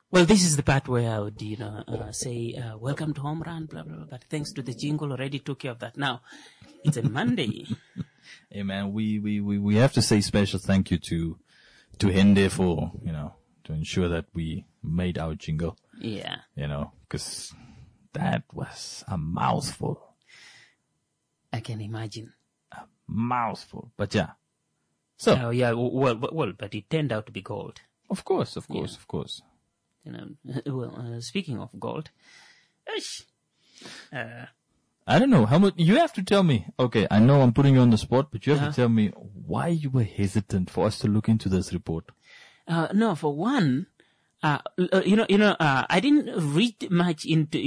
Well, this is the part where I would, say, welcome to Home Run, blah, blah, blah. But thanks to the jingle, already took care of that. Now, it's a Monday. Hey, man, we have to say special thank you to Hende for, to ensure that we made our jingle. Yeah. Because that was a mouthful. I can imagine. A mouthful. But yeah. So. Oh, yeah, well, but it turned out to be gold. Of course. Speaking of gold, I don't know how much you have to tell me. Okay, I know I'm putting you on the spot, but you have to tell me why you were hesitant for us to look into this report. No, for one, I didn't read much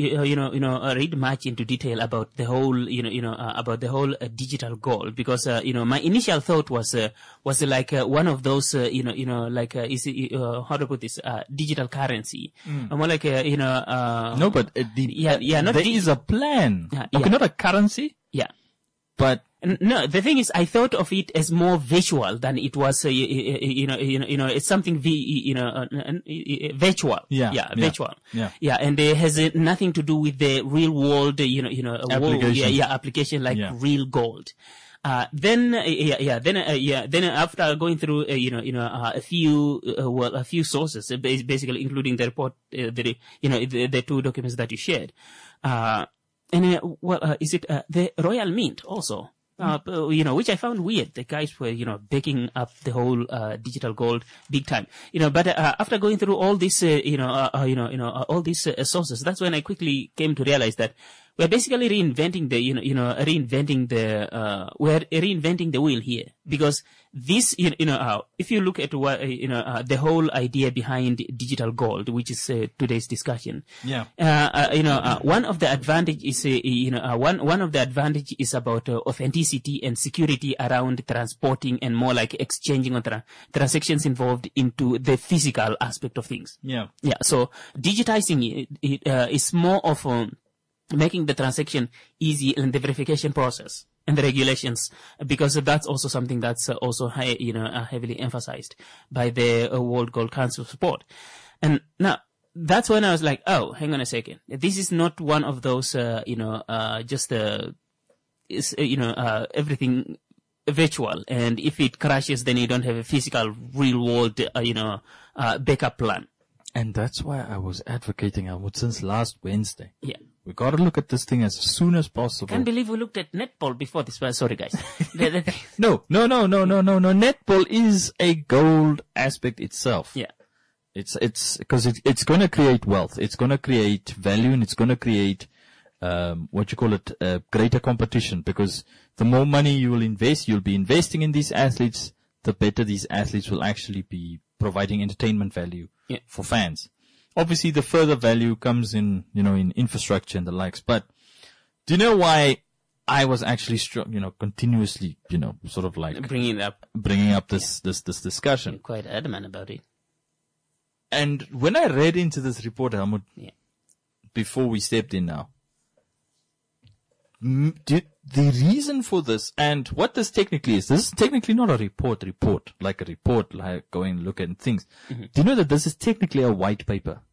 into detail about the whole, digital gold because, my initial thought was like, one of those, how to put this, digital currency. More like, no, but not there is a plan. Okay, not a currency. Yeah. But no, the thing is, I thought of it as more visual than it was, it's something, virtual. Virtual. Yeah. And it has nothing to do with the real world, application. Application like real gold. Then after going through, a few sources, basically including the report, the two documents that you shared, is it the Royal Mint also? Which I found weird. The guys were, backing up the whole digital gold big time. But after going through all these, all these sources, that's when I quickly came to realize that we're basically reinventing the wheel here, because this, if you look at what, the whole idea behind digital gold, which is today's discussion. Yeah. One of the advantage is, one of the advantage is about authenticity and security around transporting and more like exchanging on transactions involved into the physical aspect of things. Yeah. Yeah. So digitizing it is more of making the transaction easy and the verification process and the regulations, because that's also something that's also heavily emphasized by the World Gold Council support. And now that's when I was like, oh, hang on a second. This is not one of those, everything virtual. And if it crashes, then you don't have a physical real world, backup plan. And that's why I was advocating, since last Wednesday. Yeah. We got to look at this thing as soon as possible. Can't believe we looked at netball before this. Sorry, guys. No. Netball is a gold aspect itself. Yeah. It's because it's going to create wealth. It's going to create value, and it's going to create, greater competition, because the more money you will invest, you'll be investing in these athletes, the better these athletes will actually be providing entertainment value for fans. Obviously, the further value comes in, in infrastructure and the likes. But do you know why I was actually, continuously, sort of like bringing up this discussion? You're quite adamant about it. And when I read into this report, Helmut, before we stepped in now, the reason for this and what this technically is, this is technically not a report, like go and look at things. Mm-hmm. Do you know that this is technically a white paper?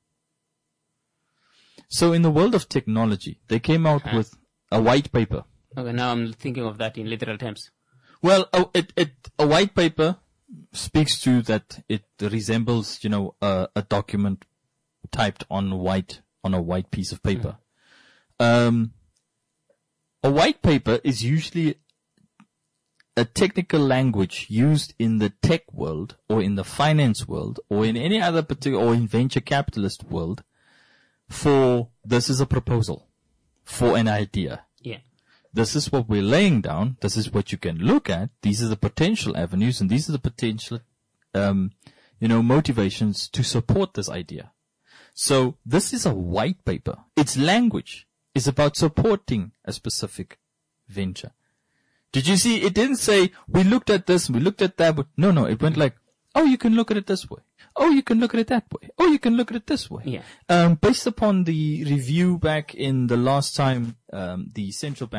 So in the world of technology, they came out with a white paper. Okay, now I'm thinking of that in literal terms. Well, a white paper speaks to that it resembles, a document typed on a white piece of paper. Mm-hmm. A white paper is usually a technical language used in the tech world or in the finance world or in any other particular, or in venture capitalist world, for this is a proposal for an idea. Yeah. This is what we're laying down. This is what you can look at. These are the potential avenues, and these are the potential, motivations to support this idea. So this is a white paper. It's language. Is about supporting a specific venture. Did you see? It didn't say, we looked at this, we looked at that. But no, it went like, oh, you can look at it this way. Oh, you can look at it that way. Oh, you can look at it this way. Yeah. Based upon the review back in the last time, the central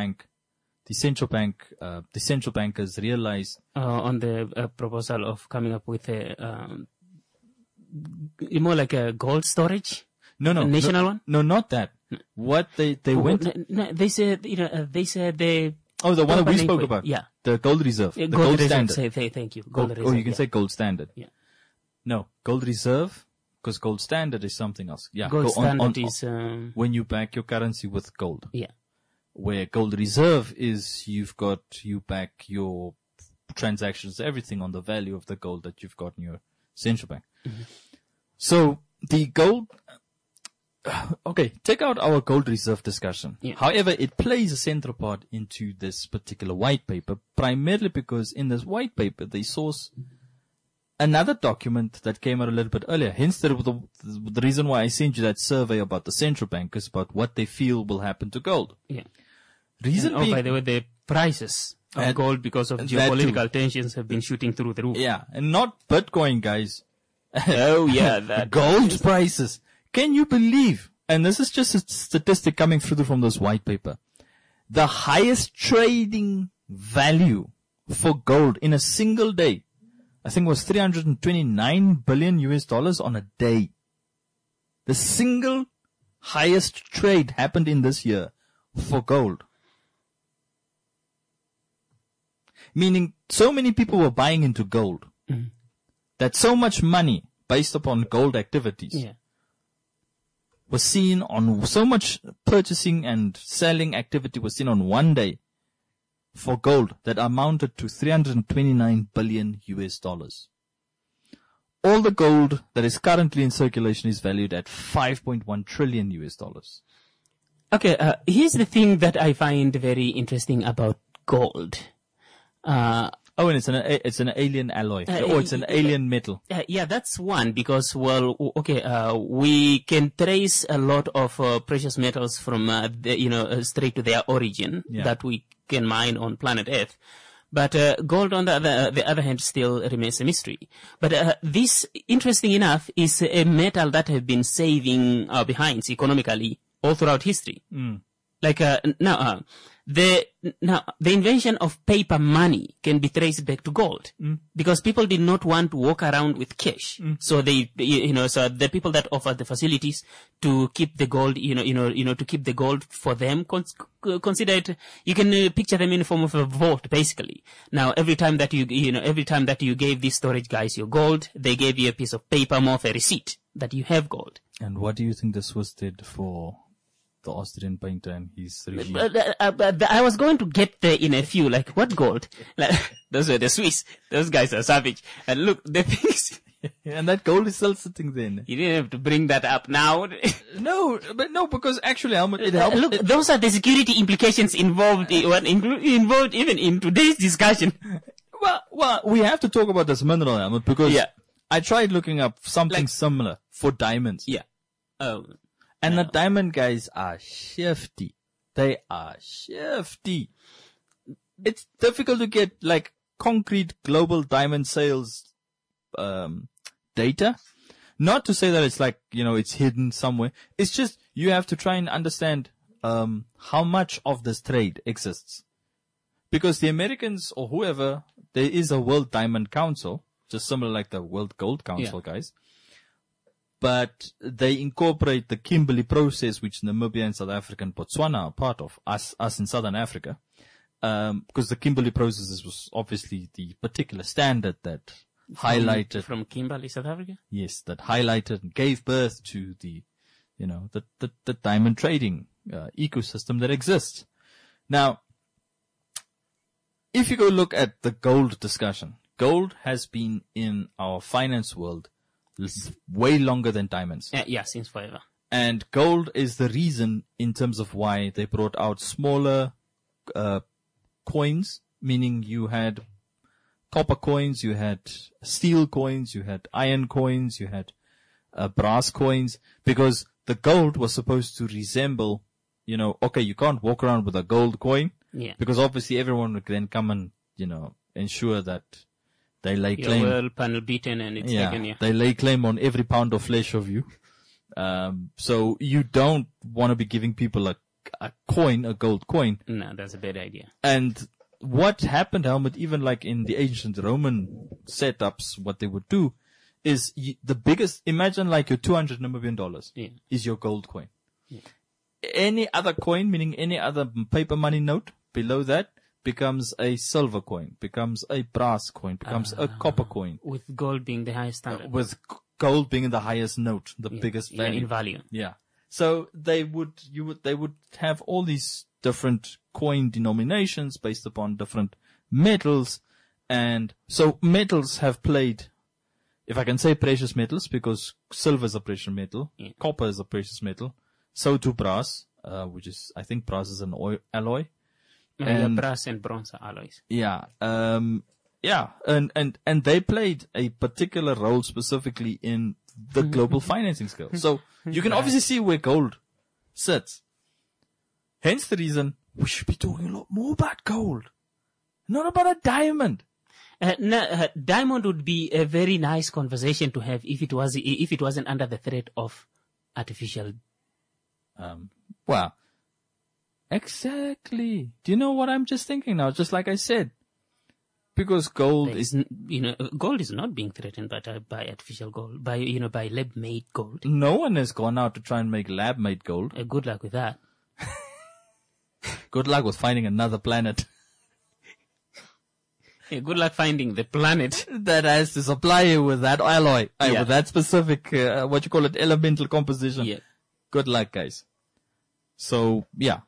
bankers realized on the proposal of coming up with a more like a gold storage? No, A national one? No, not that. What they went. No, they said, they said they. Oh, the one that we Company spoke for- about. yeah. The gold reserve. The Gold gold reserve. standard. Thank you. Gold reserve. Oh, you can yeah. say gold standard. Yeah. No, gold reserve, because gold standard is something else. Yeah. Gold go on- standard on- is, when you back your currency with gold. yeah. Where gold reserve is you back your transactions, everything on the value of the gold that you've got in your central bank. Mm-hmm. So the gold, okay, take out our gold reserve discussion. Yeah. However, it plays a central part into this particular white paper, primarily because in this white paper, they source another document that came out a little bit earlier. Hence the reason why I sent you that survey about the central bankers, about what they feel will happen to gold. Yeah. Reason And, being, by the way, the prices of And- gold because of that too. geopolitical tensions have been shooting through the roof. yeah, and not Bitcoin, guys. Oh, yeah. That Gold prices. Can you believe? And this is just a statistic coming through from this white paper. The highest trading value for gold in a single day, I think it was $329 billion on a day. The single highest trade happened in this year for gold. Meaning so many people were buying into gold that so much money based upon gold activities Yeah. was seen on, so much purchasing and selling activity was seen on one day for gold that amounted to $329 billion. All the gold that is currently in circulation is valued at $5.1 trillion. Okay, here's the thing that I find very interesting about gold. Oh, and it's an alien alloy. It's an alien metal. Yeah, that's one because, well, okay, we can trace a lot of precious metals from, straight to their origin Yeah. that we can mine on planet Earth. But gold, on the other hand, still remains a mystery. But this, interesting enough, is a metal that has been saving our behinds economically all throughout history. Like now the invention of paper money can be traced back to gold because people did not want to walk around with cash. So so the people that offered the facilities to keep the gold, to keep the gold for them, consider it. You can picture them in the form of a vault, basically. Now, every time that you gave these storage guys your gold, they gave you a piece of paper, more of a receipt that you have gold. And what do you think the Swiss did for the Austrian painter and his regime? I was going to get there in a few, like, what gold? Like, those were the Swiss. Those guys are savage. And look, the things, And that gold is still sitting there. you didn't have to bring that up now. No, because actually, Helmut, it helps. Look, those are the security implications involved even in today's discussion. Well, we have to talk about this mineral, Helmut, because Yeah. I tried looking up something similar for diamonds. Yeah. Oh. And the diamond guys are shifty. They are shifty. It's difficult to get like concrete global diamond sales data. Not to say that it's like, it's hidden somewhere. It's just you have to try and understand how much of this trade exists. Because the Americans or whoever, there is a World Diamond Council, just similar like the World Gold Council guys. But they incorporate the Kimberley process, which Namibia and South Africa and Botswana are part of, us in Southern Africa. Because the Kimberley process was obviously the particular standard that highlighted. From Kimberley, South Africa? Yes, that highlighted and gave birth to the diamond trading ecosystem that exists. Now, if you go look at the gold discussion, gold has been in our finance world way longer than diamonds. Yeah, since forever. And gold is the reason in terms of why they brought out smaller coins, meaning you had copper coins, you had steel coins, you had iron coins, you had brass coins, because the gold was supposed to resemble, okay, you can't walk around with a gold coin, because obviously everyone would then come and, ensure that they lay claim. Your well panel beaten and it's taken, They lay claim on every pound of flesh of you. So you don't want to be giving people a coin, a gold coin. No, that's a bad idea. And what happened, Helmut, even like in the ancient Roman setups, what they would do is the biggest. Imagine like your $200 Namibian Yeah. is your gold coin. Any other coin, meaning any other paper money note below that, becomes a silver coin, becomes a brass coin, becomes a copper coin, With gold being the highest standard. with gold being the highest note, the biggest value. in value. Yeah. So they would have all these different coin denominations based upon different metals. And so metals have played, if I can say precious metals, because silver is a precious metal, copper is a precious metal, so too brass, which is, I think brass is an alloy. And brass and bronze are alloys. yeah, and they played a particular role specifically in the global financing scale. So you can obviously see where gold sits. Hence the reason we should be talking a lot more about gold, not about a diamond. Diamond would be a very nice conversation to have if it wasn't under the threat of artificial. Well, exactly. Do you know what I'm just thinking now? Just like I said, because gold is, Gold is not being threatened by artificial gold, by lab-made gold. no one has gone out to try and make lab-made gold. Good luck with that. Good luck with finding another planet Good luck finding the planet. that has to supply you with that alloy, Yeah. with that specific, elemental composition. Yeah. Good luck, guys. So, yeah.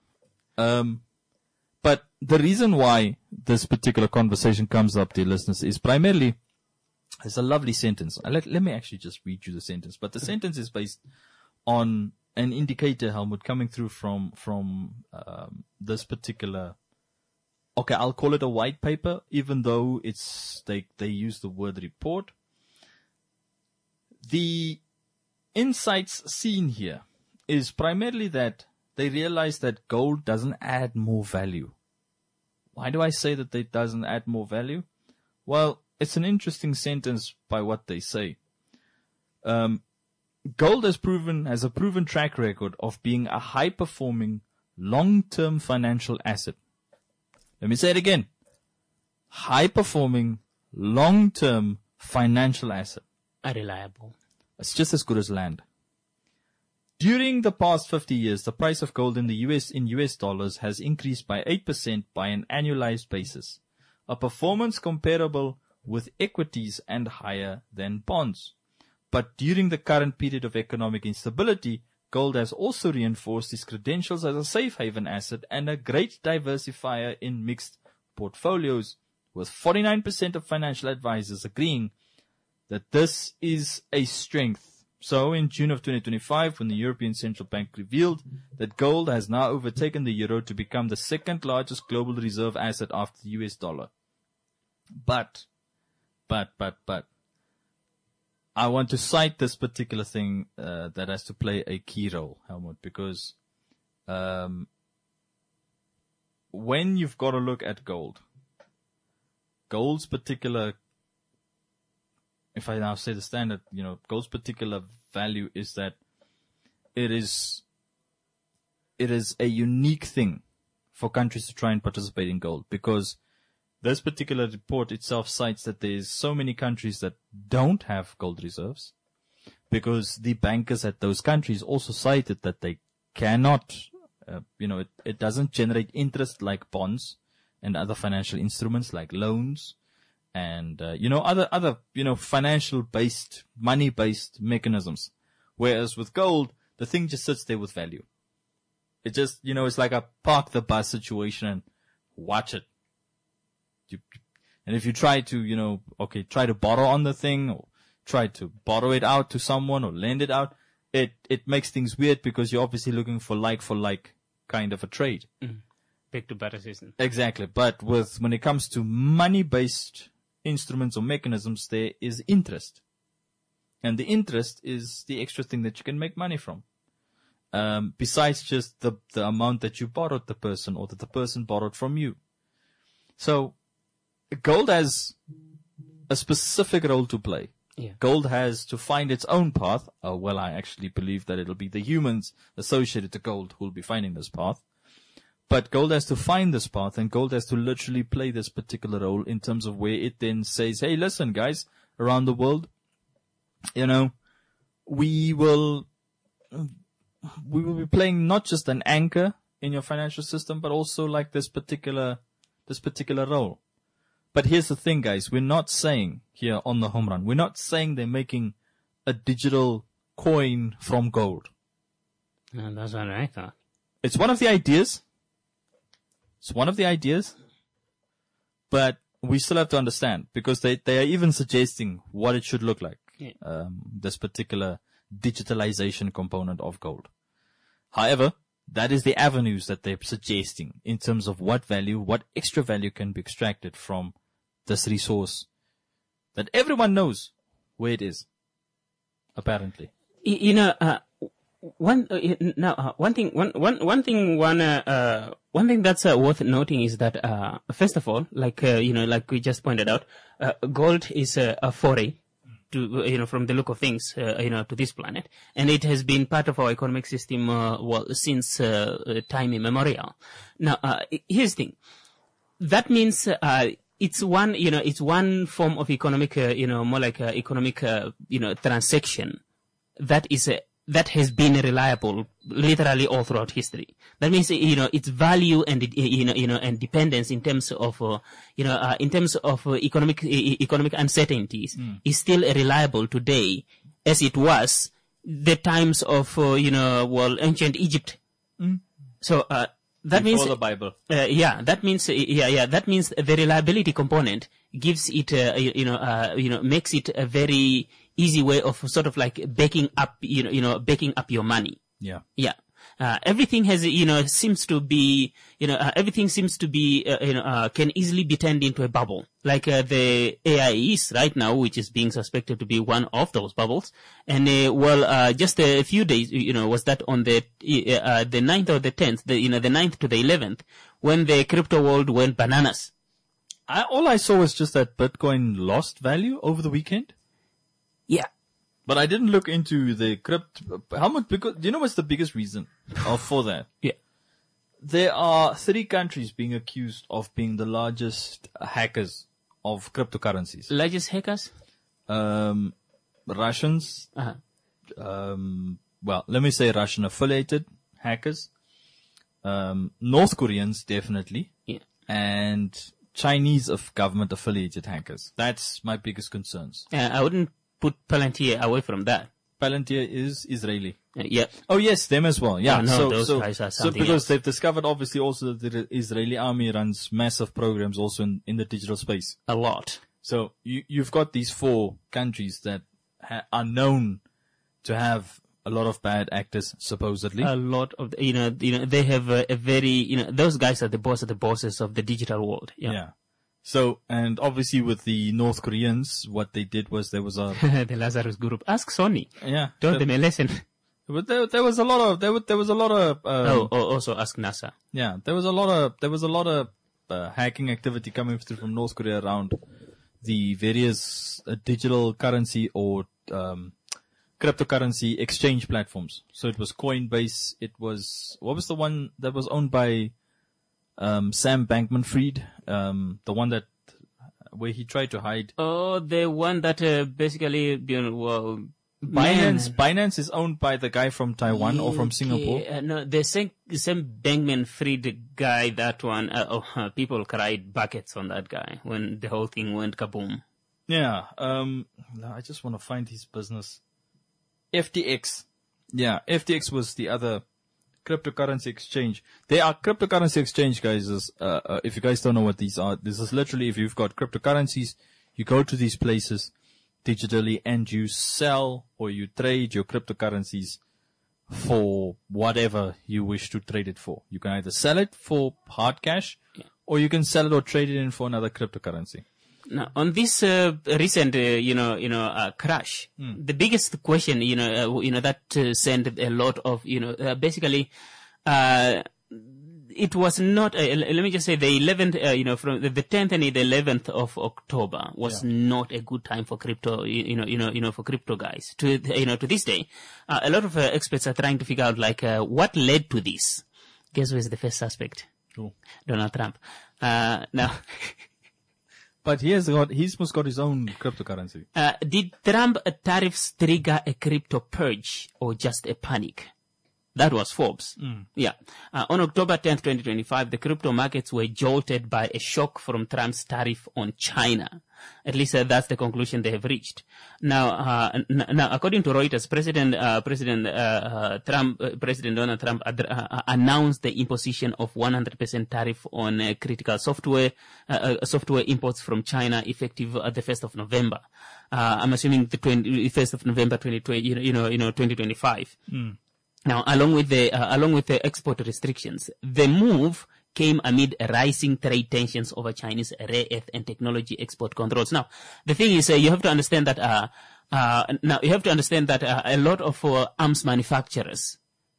But the reason why this particular conversation comes up, dear listeners, is primarily, it's a lovely sentence. Let me actually just read you the sentence. But the sentence is based on an indicator, Helmut, coming through from this particular, okay, I'll call it a white paper, even though they use the word report. The insights seen here is primarily that they realize that gold doesn't add more value. Why do I say that it doesn't add more value? Well, it's an interesting sentence by what they say. Gold has a proven track record of being a high-performing, long-term financial asset. Let me say it again. High-performing, long-term financial asset. Reliable. It's just as good as land. During the past 50 years, the price of gold in the US dollars has increased by 8% by an annualized basis, a performance comparable with equities and higher than bonds. But during the current period of economic instability, gold has also reinforced its credentials as a safe haven asset and a great diversifier in mixed portfolios, with 49% of financial advisors agreeing that this is a strength. So in June of 2025, when the European Central Bank revealed that gold has now overtaken the euro to become the second largest global reserve asset after the US dollar. But, I want to cite this particular thing that has to play a key role, Helmut, because when you've got to look at gold's particular, if I now say the standard, gold's particular value is that it is a unique thing for countries to try and participate in gold, because this particular report itself cites that there's so many countries that don't have gold reserves, because the bankers at those countries also cited that they cannot, it doesn't generate interest like bonds and other financial instruments like loans and, other financial based, money based mechanisms. Whereas with gold, the thing just sits there with value. It just, it's like a park the bus situation and watch it. And if you try to, try to borrow on the thing or try to borrow it out to someone or lend it out, it makes things weird because you're obviously looking for like kind of a trade. Back to better season. Exactly. But when it comes to money-based instruments or mechanisms, there is interest. And the interest is the extra thing that you can make money from. Besides just the amount that you borrowed the person or that the person borrowed from you. So, gold has a specific role to play. Yeah. Gold has to find its own path. I actually believe that it'll be the humans associated to gold who will be finding this path. But gold has to find this path, and gold has to literally play this particular role in terms of where it then says, hey, listen, guys, around the world, we will be playing not just an anchor in your financial system, but also like this particular role. But here's the thing, guys. We're not saying here on the home run, we're not saying they're making a digital coin from gold. No, that's what I thought. It's one of the ideas. But we still have to understand, because they are even suggesting what it should look like. Yeah. This particular digitalization component of gold. However, that is the avenues that they're suggesting in terms of what extra value can be extracted from this resource that everyone knows where it is, apparently. One thing that's worth noting is that first of all, like we just pointed out, gold is a foray to from the look of things to this planet, and it has been part of our economic system since time immemorial. Now here's the thing. That means it's one form of economic more like economic transaction that has been reliable literally all throughout history. That means, its value and, and dependence in terms of, economic uncertainties is still reliable today as it was the times of, ancient Egypt. So, that means the Bible. That means the reliability component gives it makes it a very easy way of sort of like backing up your money. Everything has seems to be can easily be turned into a bubble, like the AI is right now, which is being suspected to be one of those bubbles. And just a few days was that on the 9th or the 10th, the 9th to the 11th, when the crypto world went bananas. All I saw was just that Bitcoin lost value over the weekend. Yeah. But I didn't look into the crypto. How much? Because do you know what's the biggest reason for that? Yeah. There are 3 countries being accused of being the largest hackers of cryptocurrencies. Largest hackers? Russians. Uh-huh. Let me say Russian affiliated hackers. North Koreans, definitely. Yeah. And Chinese government affiliated hackers. That's my biggest concerns. I wouldn't put Palantir away from that. Palantir is Israeli. Yeah. Oh yes, them as well. Yeah. No, those guys are something because else. they've discovered obviously also that the Israeli army runs massive programs also in the digital space. A lot. So you've got these 4 countries that are known to have a lot of bad actors, supposedly. A lot of, they have a very, those guys are the bosses of the digital world. Yeah. So, and obviously with the North Koreans, what they did was there was a... the Lazarus group. Ask Sony. Yeah. Taught them a lesson. But there was a lot of, also ask NASA. Yeah, there was a lot of hacking activity coming through from North Korea around the various digital currency or, cryptocurrency exchange platforms. So it was Coinbase. It was, what was the one that was owned by, Sam Bankman-Fried, the one that, where he tried to hide. Oh, the one that, basically, Binance is owned by the guy from Taiwan or from Singapore. No, the same Bankman-Fried guy, that one, people cried buckets on that guy when the whole thing went kaboom. Yeah, I just want to find his business. FTX. Yeah, FTX was the other cryptocurrency exchange. They are cryptocurrency exchange, guys. If you guys don't know what these are, this is literally if you've got cryptocurrencies, you go to these places digitally and you sell or you trade your cryptocurrencies for whatever you wish to trade it for. You can either sell it for hard cash or you can sell it or trade it in for another cryptocurrency. Now, on this recent, crash, the biggest question, that sent a lot of, basically, it was not. Let me just say, the 11th, from the 10th and the 11th of October was not a good time for crypto, for crypto guys. To this day, a lot of experts are trying to figure out what led to this. Guess who is the first suspect? Who? Donald Trump. Now. But he's must got his own cryptocurrency. Did Trump tariffs trigger a crypto purge or just a panic? That was Forbes. Yeah. On October 10th, 2025, the crypto markets were jolted by a shock from Trump's tariff on China. At least that's the conclusion they have reached. Now, according to Reuters, President Donald Trump announced the imposition of 100% tariff on critical software imports from China effective at the 1st of November. I'm assuming the 1st of November 2025. Now, along with the export restrictions, the move came amid rising trade tensions over Chinese rare earth and technology export controls. Now, the thing is, you have to understand that a lot of arms manufacturers,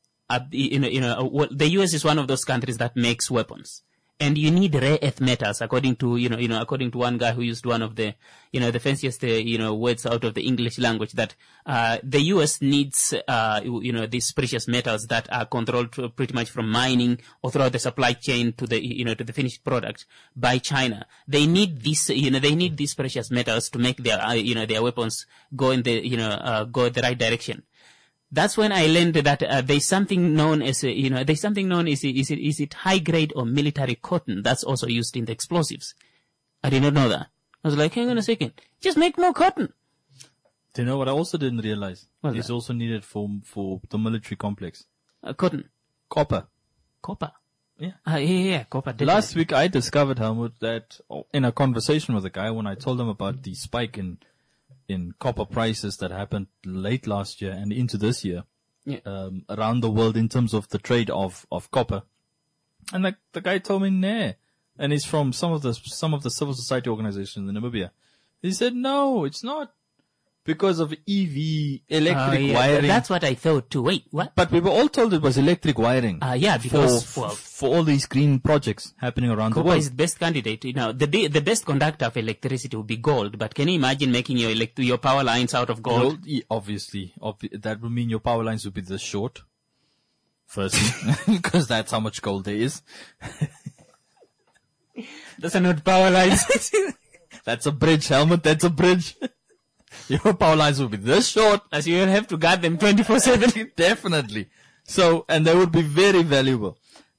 the US is one of those countries that makes weapons. And you need rare earth metals, according to one guy who used one of the, the fanciest, words out of the English language, that, the US needs, these precious metals that are controlled pretty much from mining or throughout the supply chain to the finished product by China. They need these precious metals to make their weapons go in the right direction. That's when I learned that there's something known as is it high grade or military cotton that's also used in the explosives. I did not know that. I was like, hang on a second, just make more cotton. Do you know what I also didn't realize? It's also needed for the military complex. Cotton. Copper. Yeah. Yeah, copper. Definitely. Last week I discovered, Helmut, that in a conversation with a guy when I told him about the spike in copper prices that happened late last year and into this year, around the world in terms of the trade of copper. And the guy told me, nah. And he's from some of the civil society organizations in Namibia. He said, no, it's not because of EV electric wiring. That's what I thought too. Wait, what? But we were all told it was electric wiring. Because for all these green projects happening around the world. Copper is the best candidate. The best conductor of electricity would be gold. But can you imagine making your power lines out of gold? Obviously, that would mean your power lines would be this short. Firstly, because that's how much gold there is. Those are not power lines. That's a bridge, Helmut. That's a bridge. Your power lines will be this short. As you will have to guard them 24/7. Definitely. So, and they would be very valuable.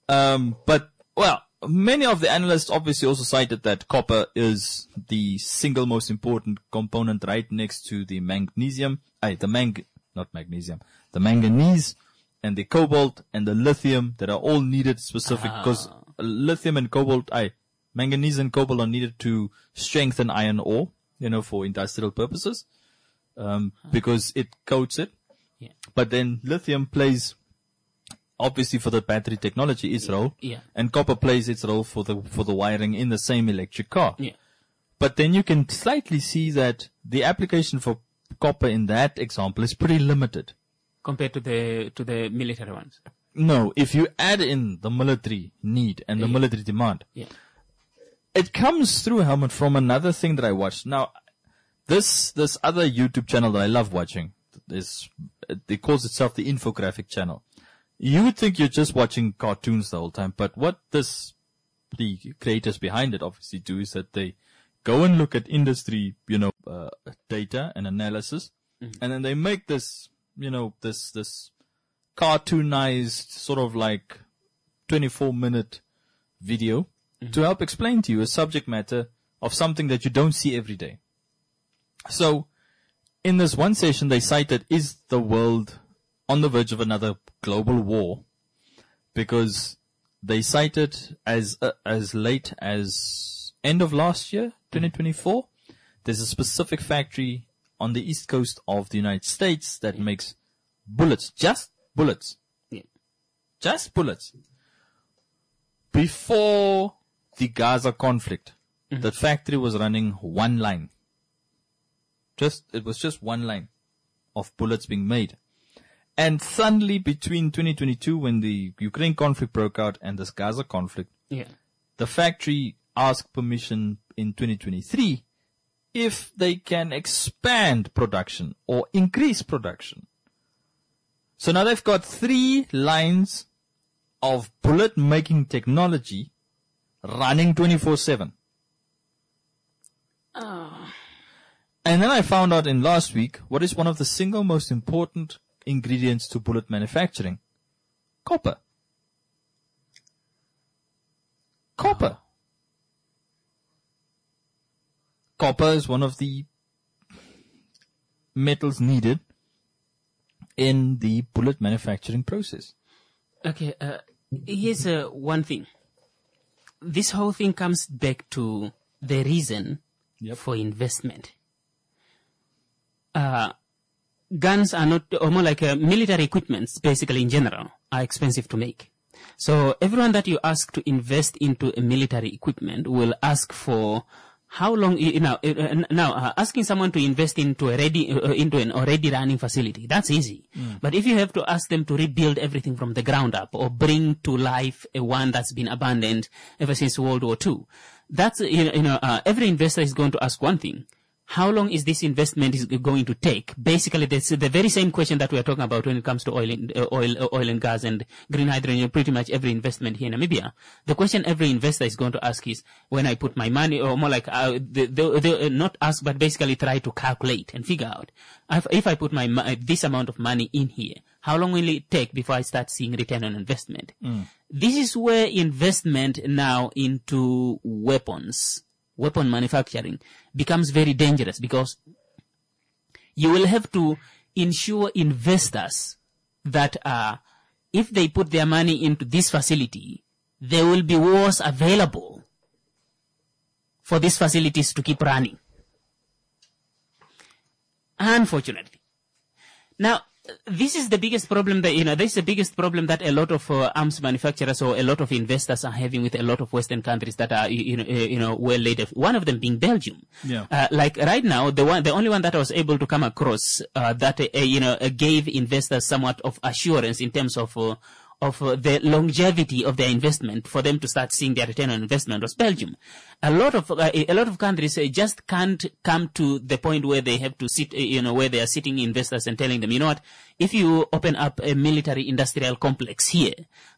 Many of the analysts obviously also cited that copper is the single most important component right next to the manganese and the cobalt and the lithium that are all needed specific, because lithium and cobalt, manganese and cobalt are needed to strengthen iron ore, for industrial purposes, because it coats it. Yeah. But then lithium plays, obviously for the battery technology, its role. Yeah. And copper plays its role for the wiring in the same electric car. Yeah. But then you can slightly see that the application for copper in that example is pretty limited. Compared to the military ones. No, if you add in the military need and the military demand. Yeah. It comes through, Helmut, from another thing that I watched. Now, this other YouTube channel that I love watching it calls itself the Infographic channel. You would think you're just watching cartoons the whole time, but what the creators behind it obviously do is that they go and look at industry, data and analysis, and then they make this, this cartoonized sort of like 24-minute video to help explain to you a subject matter of something that you don't see every day. So, in this one session, they cited, is the world on the verge of another global war? Because they cited as late as end of last year, 2024, there's a specific factory on the east coast of the United States that makes bullets, just bullets. Yeah. Just bullets. Before the Gaza conflict, the factory was running one line. It was just one line of bullets being made. And suddenly between 2022, when the Ukraine conflict broke out and this Gaza conflict, the factory asked permission in 2023 if they can expand production or increase production. So now they've got 3 lines of bullet making technology running 24/7. And then I found out in last week what is one of the single most important ingredients to bullet manufacturing. Copper. Copper. Copper is one of the metals needed in the bullet manufacturing process. Okay, here's one thing. This whole thing comes back to the reason for investment. Guns are not, or more like military equipments, basically in general, are expensive to make. So everyone that you ask to invest into a military equipment will ask for how long, asking someone to invest into into an already running facility, that's easy. But if you have to ask them to rebuild everything from the ground up or bring to life a one that's been abandoned ever since World War II, that's, every investor is going to ask one thing. How long is this investment is going to take? Basically, that's the very same question that we are talking about when it comes to oil and gas and green hydrogen. Pretty much every investment here in Namibia. The question every investor is going to ask is, when I put my money, or more like, they not ask, but basically try to calculate and figure out, if I put this amount of money in here, how long will it take before I start seeing return on investment? This is where investment now into weapon manufacturing becomes very dangerous, because you will have to ensure investors that if they put their money into this facility, there will be wars available for these facilities to keep running. Unfortunately. Now, this is the biggest problem that, this is the biggest problem that a lot of arms manufacturers or a lot of investors are having with a lot of Western countries that are, well laid. One of them being Belgium. Yeah. Like right now, the only one that I was able to come across, that, gave investors somewhat of assurance in terms of the longevity of their investment for them to start seeing their return on investment was Belgium. A lot of countries just can't come to the point where they have to sit, where they are sitting investors and telling them, you know what, if you open up a military industrial complex here,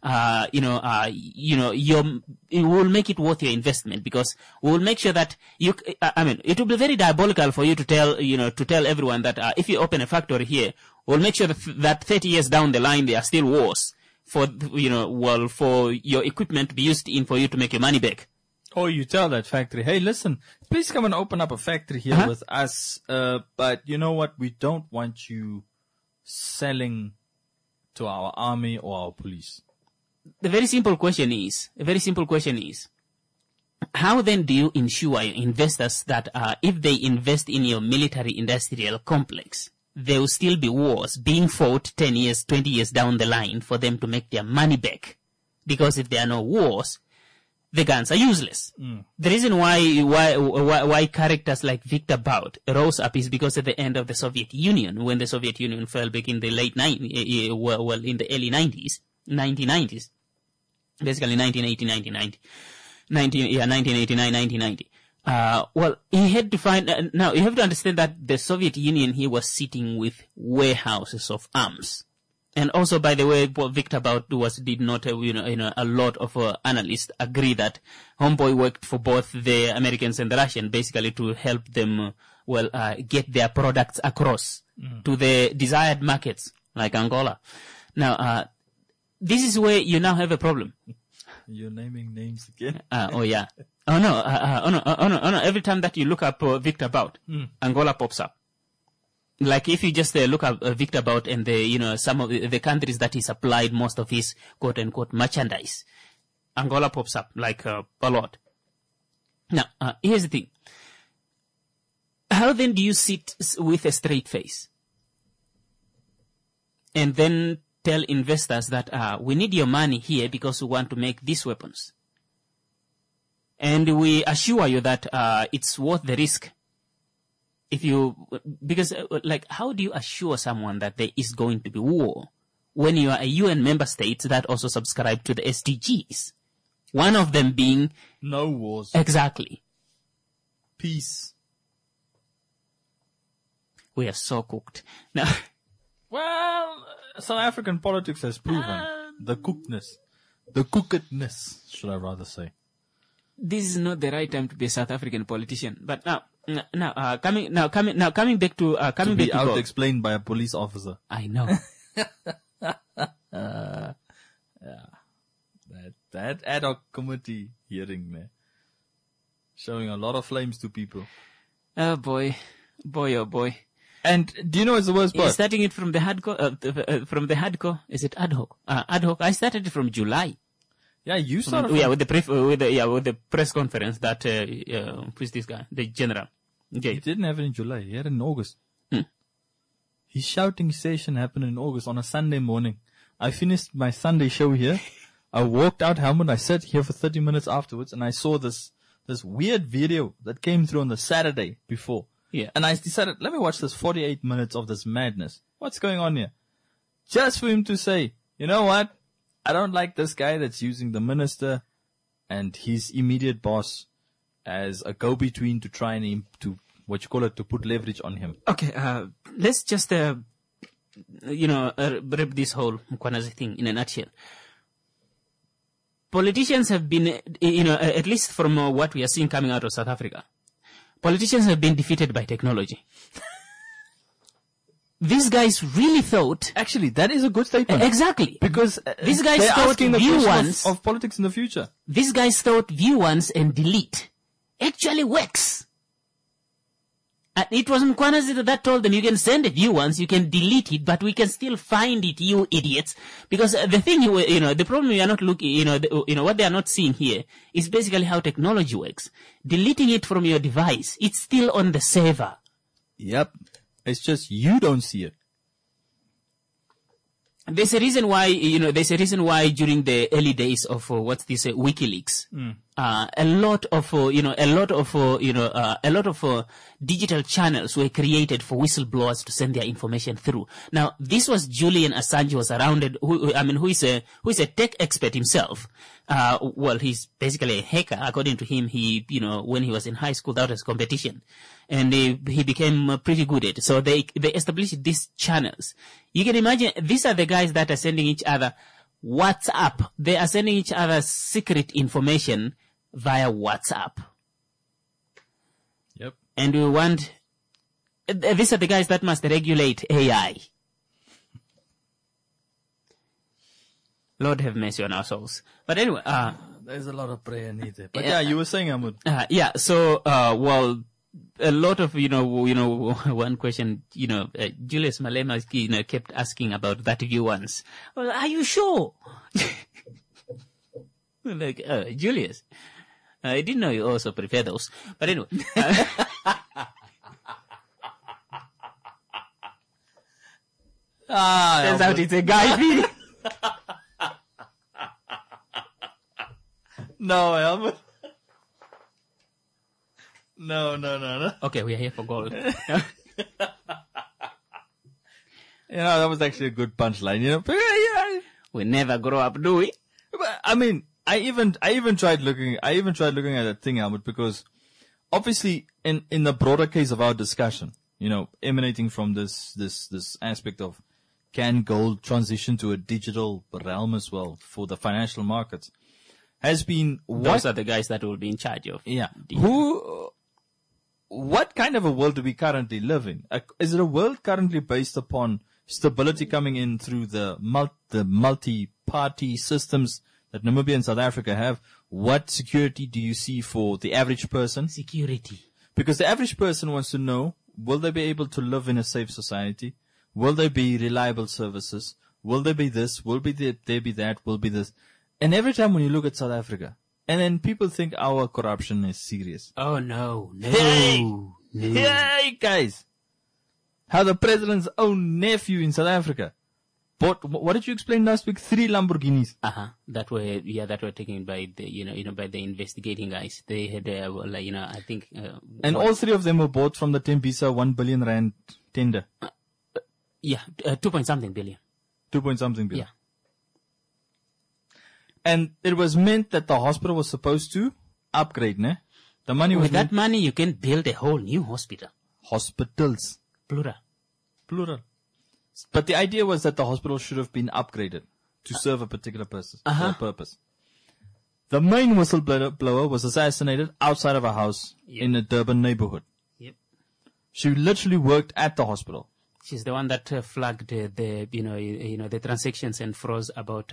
it will make it worth your investment, because we will make sure that it will be very diabolical for you to tell everyone that if you open a factory here, we'll make sure that 30 years down the line there are still wars for your equipment to be used for you to make your money back. Or you tell that factory, hey, listen, please come and open up a factory here with us, but you know what, we don't want you selling to our army or our police. A very simple question is, how then do you ensure your investors that if they invest in your military industrial complex, there will still be wars being fought 10 years, 20 years down the line for them to make their money back? Because if there are no wars, the guns are useless. The reason why characters like Victor Bout rose up is because at the end of the Soviet Union, when the Soviet Union fell back in the in the early 1990s, basically 1989, 1990. He had to find, now you have to understand that the Soviet Union, he was sitting with warehouses of arms. And also, by the way, what Victor Bout did not, a lot of analysts agree that Homeboy worked for both the Americans and the Russians, basically to help them, get their products across to the desired markets, like Angola. Now, this is where you now have a problem. You're naming names again. Oh yeah. Oh no. Every time that you look up Victor Bout, Angola pops up. Like if you just look up Victor Bout and some of the countries that he supplied most of his quote unquote merchandise, Angola pops up like a lot. Now, here's the thing. How then do you sit with a straight face and then tell investors that we need your money here because we want to make these weapons, and we assure you that it's worth the risk? How do you assure someone that there is going to be war when you are a UN member state that also subscribe to the SDGs? One of them being no wars. Exactly. Peace. We are so cooked. Now, well, South African politics has proven the cookedness, should I rather say. This is not the right time to be a South African politician. But now, Coming back to To be Gog. out-explained by a police officer. I know. That ad hoc committee hearing, man. Showing a lot of flames to people. Oh boy. Oh boy. And do you know what's the worst part? Starting it from the hardcore, is it ad hoc? Ad hoc. I started it from July. Yeah, you started. With the press conference that who's this guy? The general. Okay. He didn't have it in July. He had it in August. His shouting session happened in August on a Sunday morning. I finished my Sunday show here. I walked out, Helmut. I sat here for 30 minutes afterwards, and I saw this weird video that came through on the Saturday before. Yeah. And I decided, let me watch this 48 minutes of this madness. What's going on here? Just for him to say, you know what? I don't like this guy that's using the minister and his immediate boss as a go-between to try and to put leverage on him. Okay, let's just, wrap this whole Mkwanazi thing in a nutshell. Politicians have been, at least from what we are seeing coming out of South Africa, politicians have been defeated by technology. These guys really thought... Actually, that is a good statement. Exactly. Because these guys they're thought asking the view question once of politics in the future. These guys thought view once and delete actually works. And it was Mkwanazi that told them, you can send a view once, you can delete it, but we can still find it, you idiots. Because the thing, the problem we are not looking, what they are not seeing here is basically how technology works. Deleting it from your device, it's still on the server. Yep. It's just you don't see it. There's a reason why, during the early days of WikiLeaks, a lot of digital channels were created for whistleblowers to send their information through. Now, this was Julian Assange was surrounded, who is a tech expert himself. He's basically a hacker. According to him, when he was in high school, that was competition. And he became pretty good at it. So they established these channels. You can imagine, these are the guys that are sending each other WhatsApp. They are sending each other secret information via WhatsApp. Yep. And these are the guys that must regulate AI. Lord have mercy on our souls. But anyway, there's a lot of prayer needed. But yeah, you were saying, Ahmed. So, a lot of, one question, Julius Malema, kept asking about that view once. Well, are you sure? Like, Julius, I didn't know you also prefer those. But anyway. Turns out it's a guy video. No, Albert. No. Okay, we are here for gold. That was actually a good punchline, Yeah. We never grow up, do we? But, I mean, I even tried looking at that thing, Albert, because obviously in the broader case of our discussion, emanating from this aspect of can gold transition to a digital realm as well for the financial markets, has been those are the guys that will be in charge of. Yeah. What kind of a world do we currently live in? Is it a world currently based upon stability coming in through the multi-party systems that Namibia and South Africa have? What security do you see for the average person? Security. Because the average person wants to know, will they be able to live in a safe society? Will there be reliable services? Will there be this? Will there be that? Will be this? And every time when you look at South Africa, and then people think our corruption is serious. Oh, no. Hey, guys. How the president's own nephew in South Africa bought, what did you explain last week? 3 Lamborghinis. That were taken by the, by the investigating guys. They had, I think, and all 3 of them were bought from the Tembisa 1 billion rand tender. 2.something billion. 2.something billion. Yeah. And it was meant that the hospital was supposed to upgrade, ne? The money was with that money, you can build a whole new hospital. Hospitals. Plural. But the idea was that the hospital should have been upgraded to serve a particular purpose. The main whistleblower was assassinated outside of a house in a Durban neighborhood. She literally worked at the hospital. She's the one that flagged the transactions and froze about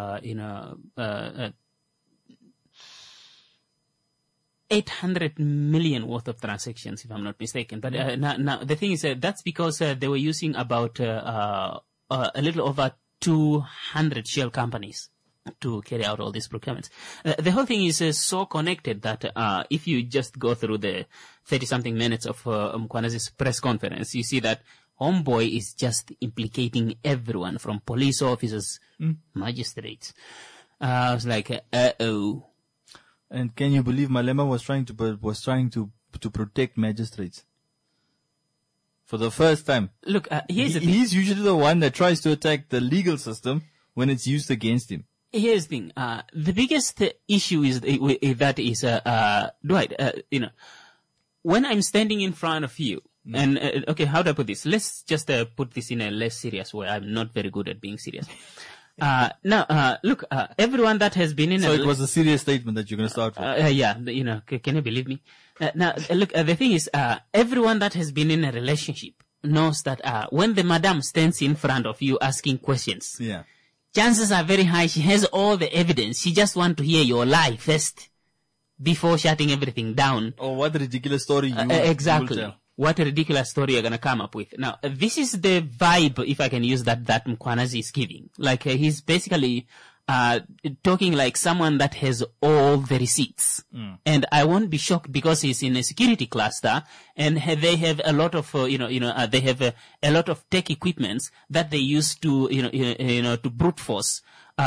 800 million worth of transactions, if I'm not mistaken. But now the thing is, that's because they were using about a little over 200 shell companies to carry out all these procurements. The whole thing is so connected that if you just go through the 30-something minutes of Mkwanazi's press conference, you see that Homeboy is just implicating everyone from police officers, magistrates. I was like, uh-oh. And can you believe Malema was trying to protect magistrates for the first time? Look, here's the thing. He's usually the one that tries to attack the legal system when it's used against him. Here's the thing. The biggest issue is Dwight. When I'm standing in front of you, and okay, how do I put this? Let's just put this in a less serious way. I'm not very good at being serious. Look, everyone that has been in So it was a serious statement that you're going to start with. Yeah, can you believe me? Look, the thing is, everyone that has been in a relationship knows that, when the madam stands in front of you asking questions, Yeah. chances are very high she has all the evidence. She just wants to hear your lie first before shutting everything down. Oh, what a ridiculous story you exactly. will tell. What a ridiculous story you're going to come up with. Now, this is the vibe, if I can use that Mkwanazi is giving. Like, he's basically talking like someone that has all the receipts. And I won't be shocked because he's in a security cluster and they have a lot of, they have a lot of tech equipments that they use to, to brute force,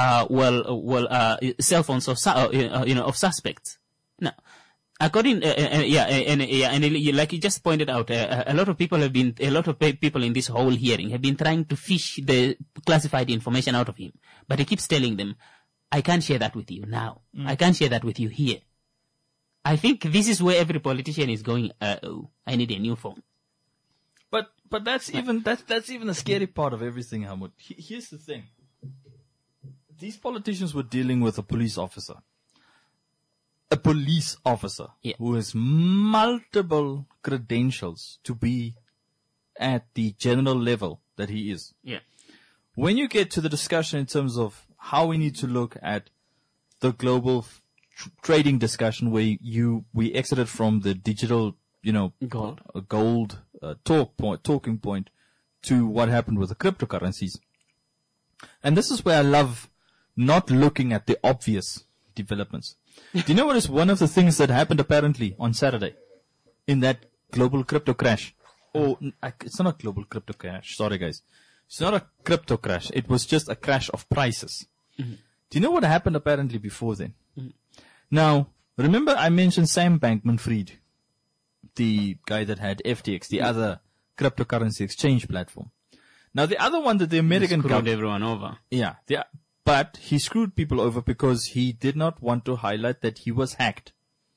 cell phones of suspects. Now, according, like you just pointed out, a lot of people in this whole hearing have been trying to fish the classified information out of him. But he keeps telling them, I can't share that with you now. I can't share that with you here. I think this is where every politician is going, I need a new phone. But that's even the scary part of everything, Hamud. Here's the thing. These politicians were dealing with a police officer. A police officer who has multiple credentials to be at the general level that he is. Yeah. When you get to the discussion in terms of how we need to look at the global trading discussion where we exited from the digital, gold talking point to what happened with the cryptocurrencies. And this is where I love not looking at the obvious developments. Do you know what is one of the things that happened apparently on Saturday in that global crypto crash? Oh, it's not a global crypto crash. Sorry, guys. It's not a crypto crash. It was just a crash of prices. Mm-hmm. Do you know what happened apparently before then? Mm-hmm. Now, remember I mentioned Sam Bankman-Fried, the guy that had FTX, the other cryptocurrency exchange platform. Now, the other one that the American government screwed everyone over. Yeah. But he screwed people over because he did not want to highlight that he was hacked.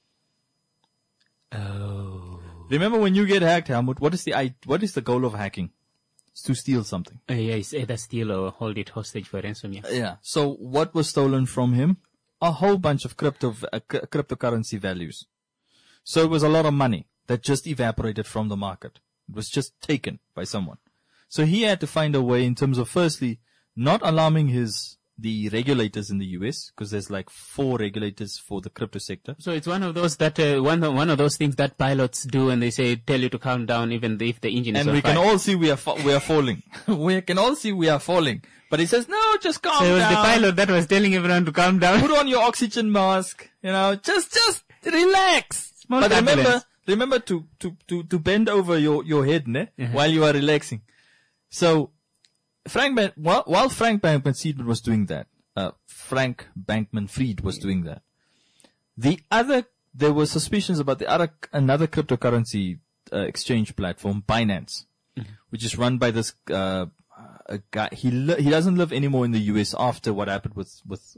Oh. Remember when you get hacked, Helmut, what is the goal of hacking? It's to steal something. Yeah, it's either steal or hold it hostage for ransom, yeah. Yeah. So what was stolen from him? A whole bunch of cryptocurrency values. So it was a lot of money that just evaporated from the market. It was just taken by someone. So he had to find a way in terms of firstly, not alarming the regulators in the US, because there's like 4 regulators for the crypto sector. So it's one of those that one of those things that pilots do, and they tell you to calm down even if the engine is on fire. And we can all see we are falling. We can all see we are falling. But he says, no, just calm down. So it was the pilot that was telling everyone to calm down. Put on your oxygen mask. Just relax. But remember to bend over your head, ne? Uh-huh. While you are relaxing. So while Frank Bankman-Fried was doing that, Frank Bankman-Fried was doing that. There were suspicions about another cryptocurrency exchange platform, Binance, which is run by this a guy. He doesn't live anymore in the US after what happened with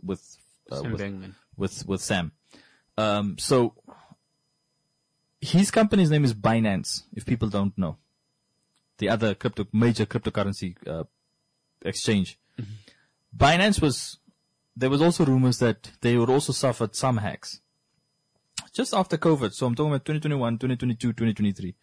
Sam. So his company's name is Binance. If people don't know, the other major cryptocurrency exchange. Mm-hmm. Binance there was also rumors that they would also suffered some hacks. Just after COVID, so I'm talking about 2021, 2022, 2023,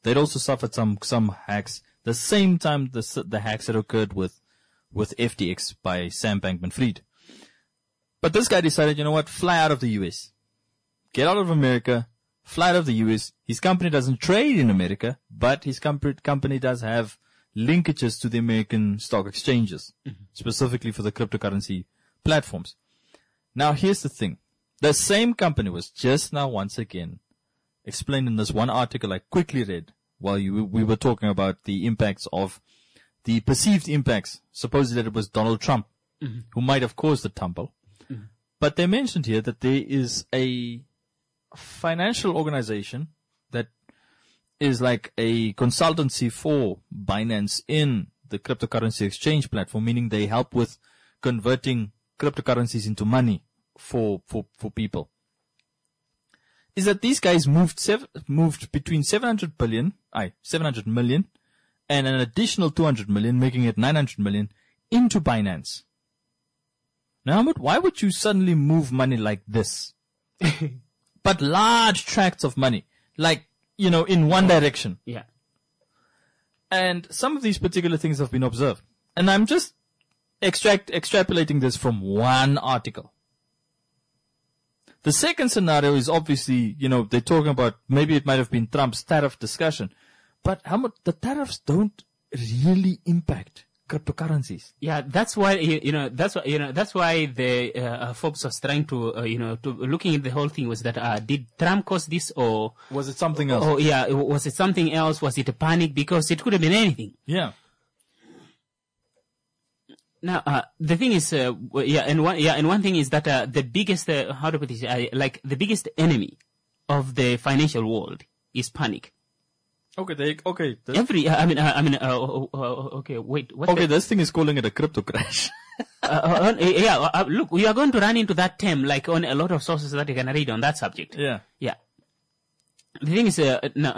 they'd also suffered some hacks. The same time the hacks had occurred with FTX by Sam Bankman-Fried. But this guy decided, you know what, fly out of the US. Get out of America, fly out of the US. His company doesn't trade in America, but his company does have linkages to the American stock exchanges, specifically for the cryptocurrency platforms. Now, here's the thing. The same company was just now once again explained in this one article I quickly read while we were talking about the impacts of the perceived impacts, supposedly that it was Donald Trump who might have caused the tumble. But they mentioned here that there is a financial organization that is like a consultancy for Binance in the cryptocurrency exchange platform, meaning they help with converting cryptocurrencies into money for people. Is that these guys moved between 700 million and an additional 200 million, making it 900 million into Binance. Now, why would you suddenly move money like this? But large tracts of money, like, you know, in one direction. Yeah. And some of these particular things have been observed. And I'm just extrapolating this from one article. The second scenario is obviously, you know, they're talking about maybe it might have been Trump's tariff discussion, but how much the tariffs don't really impact cryptocurrencies. Yeah, that's why that's why the Forbes was trying to to looking at the whole thing was that did Trump cause this or was it something else? Oh yeah, was it something else? Was it a panic? Because it could have been anything. Yeah. Now the thing is, and one thing is that the biggest how to put this, the biggest enemy of the financial world is panic. Okay, okay. Okay, wait. Okay, this thing is calling it a crypto crash. Look, we are going to run into that term, like on a lot of sources that you can read on that subject. Yeah. Yeah. The thing is,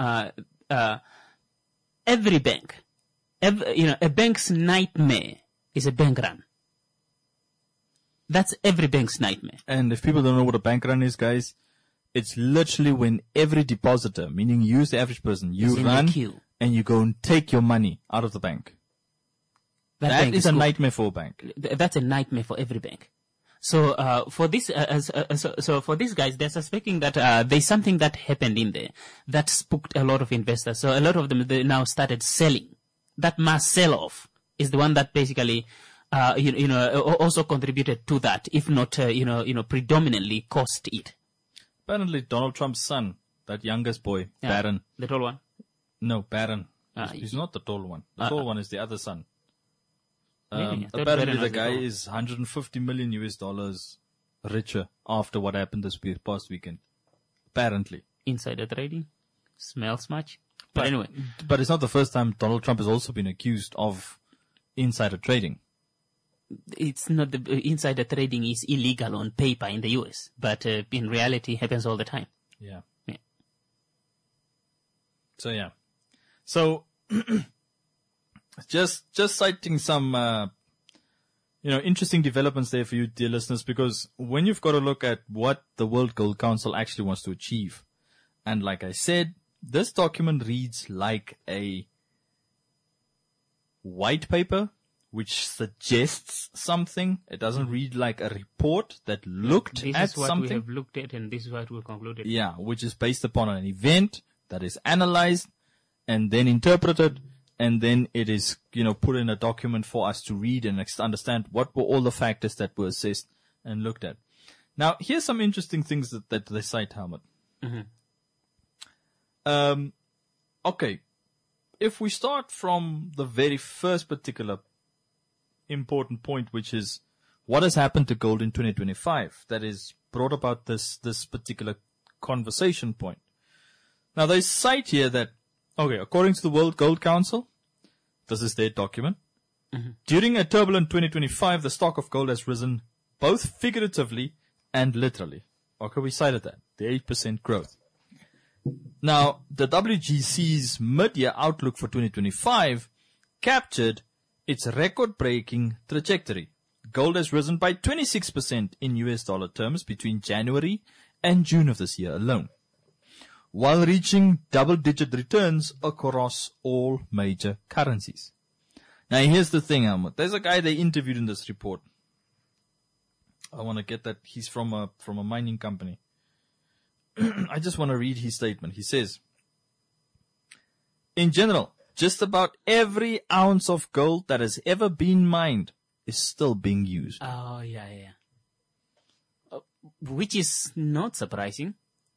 every bank, a bank's nightmare is a bank run. That's every bank's nightmare. And if people don't know what a bank run is, guys, it's literally when every depositor, meaning you as the average person, you run and you go and take your money out of the bank. That is a nightmare for a bank. That's a nightmare for every bank. So for this, so for these guys, they're suspecting that there's something that happened in there that spooked a lot of investors. So a lot of them they now started selling. That mass sell-off is the one that basically, also contributed to that, if not, predominantly caused it. Apparently, Donald Trump's son, that youngest boy, Barron. The tall one? No, Barron. He's not the tall one. The tall one is the other son. Apparently, the guy is $150 million richer after what happened this past weekend. Apparently. Insider trading? Smells much? But anyway. But it's not the first time Donald Trump has also been accused of insider trading. It's not the insider trading is illegal on paper in the US, but in reality happens all the time. Yeah. So just citing some interesting developments there for you, dear listeners, because when you've got to look at what the World Gold Council actually wants to achieve, and like I said, this document reads like a white paper which suggests something. It doesn't read like a report that looked at something. This is what we have looked at and this is what we concluded. Yeah, which is based upon an event that is analyzed and then interpreted, and then it is, put in a document for us to read and understand what were all the factors that were assessed and looked at. Now, here's some interesting things that they cite, Helmut. Mm-hmm. Okay. If we start from the very first particular important point, which is what has happened to gold in 2025, that is brought about this particular conversation point. Now, they cite here that, according to the World Gold Council, this is their document, during a turbulent 2025, the stock of gold has risen both figuratively and literally. Okay, we cited that, the 8% growth. Now, the WGC's mid-year outlook for 2025 captured its record-breaking trajectory. Gold has risen by 26% in US dollar terms between January and June of this year alone. while reaching double-digit returns across all major currencies. Now, here's the thing, Ahmed. There's a guy they interviewed in this report. I want to get that. He's from a mining company. I just want to read his statement. He says, in general, just about every ounce of gold that has ever been mined is still being used. Oh, yeah. Which is not surprising.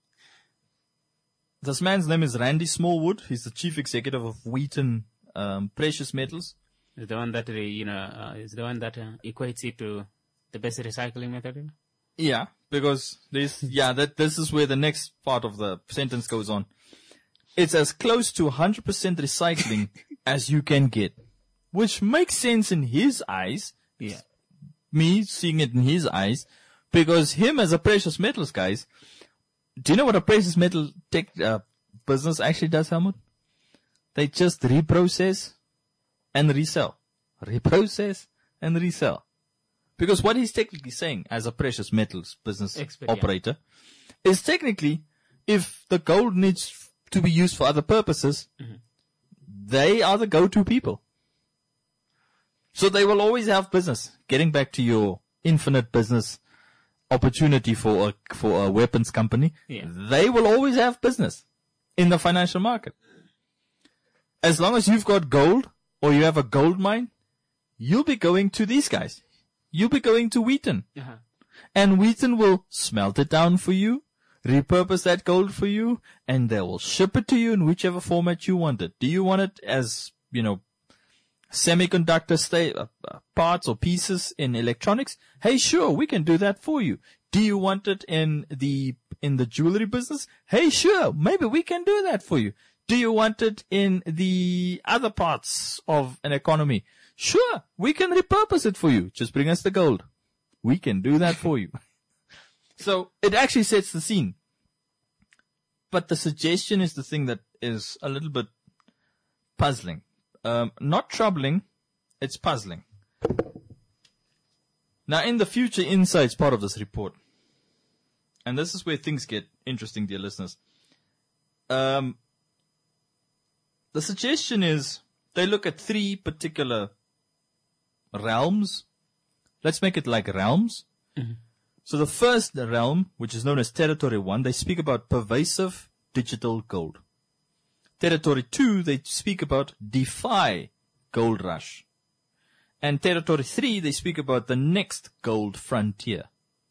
This man's name is Randy Smallwood. He's the chief executive of Wheaton Precious Metals. The one that, is the one that equates it to the best recycling method? Yeah, because this is where the next part of the sentence goes on. It's as close to 100% recycling as you can get, which makes sense in his eyes. Yeah. Me seeing it in his eyes, because him as a precious metals guys, do you know what a precious metal business actually does, Helmut? They just reprocess and resell. Reprocess and resell. Because what he's technically saying as a precious metals business operator is technically, if the gold needs to be used for other purposes, they are the go-to people. So they will always have business. Getting back to your infinite business opportunity for a weapons company, they will always have business in the financial market. As long as you've got gold or you have a gold mine, you'll be going to these guys. You'll be going to Wheaton. And Wheaton will smelt it down for you, repurpose that gold for you, and they will ship it to you in whichever format you want it. Do you want it as, semiconductor parts or pieces in electronics? Hey, sure, we can do that for you. Do you want it in the jewelry business? Hey, sure, maybe we can do that for you. Do you want it in the other parts of an economy? Sure, we can repurpose it for you. Just bring us the gold. We can do that for you. So it actually sets the scene. But the suggestion is the thing that is a little bit puzzling. Not troubling, it's puzzling. Now, in the future insights part of this report, and this is where things get interesting, dear listeners, the suggestion is they look at 3 particular realms. Let's make it like realms. So the first realm, which is known as Territory 1, they speak about pervasive digital gold. Territory 2, they speak about DeFi gold rush. And Territory 3, they speak about the next gold frontier.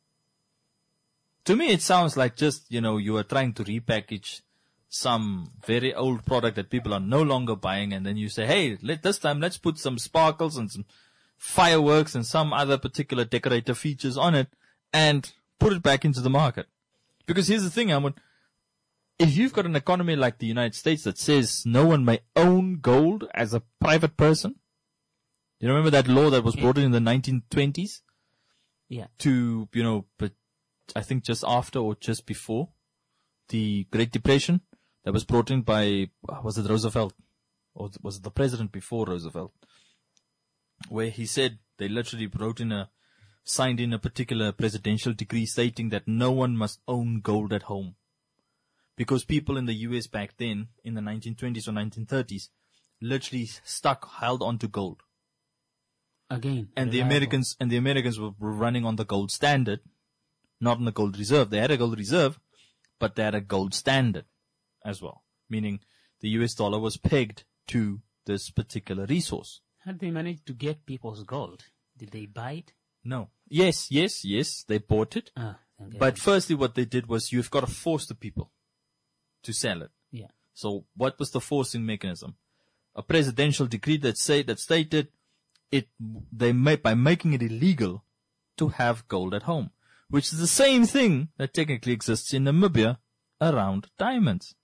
To me, it sounds like just, you are trying to repackage some very old product that people are no longer buying, and then you say, hey, this time let's put some sparkles and some fireworks and some other particular decorative features on it and put it back into the market. Because here's the thing, Ahmed. If you've got an economy like the United States that says no one may own gold as a private person, you remember that law that was brought in the 1920s? Yeah. To, but I think just after or just before the Great Depression, that was brought in by, was it Roosevelt? Or was it the president before Roosevelt? Where he said they literally signed in a particular presidential decree stating that no one must own gold at home. Because people in the US back then, in the 1920s or 1930s, literally held on to gold. Again. And the Americans were running on the gold standard, not on the gold reserve. They had a gold reserve, but they had a gold standard as well. Meaning the US dollar was pegged to this particular resource. How did they manage to get people's gold? Did they buy it? No. Yes, they bought it. But firstly, what they did was you've got to force the people to sell it. Yeah. So what was the forcing mechanism? A presidential decree that stated by making it illegal to have gold at home, which is the same thing that technically exists in Namibia around diamonds.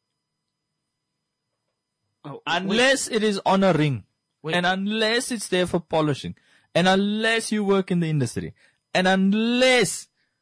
Unless it is on a ring. And unless it's there for polishing. And unless you work in the industry. And unless,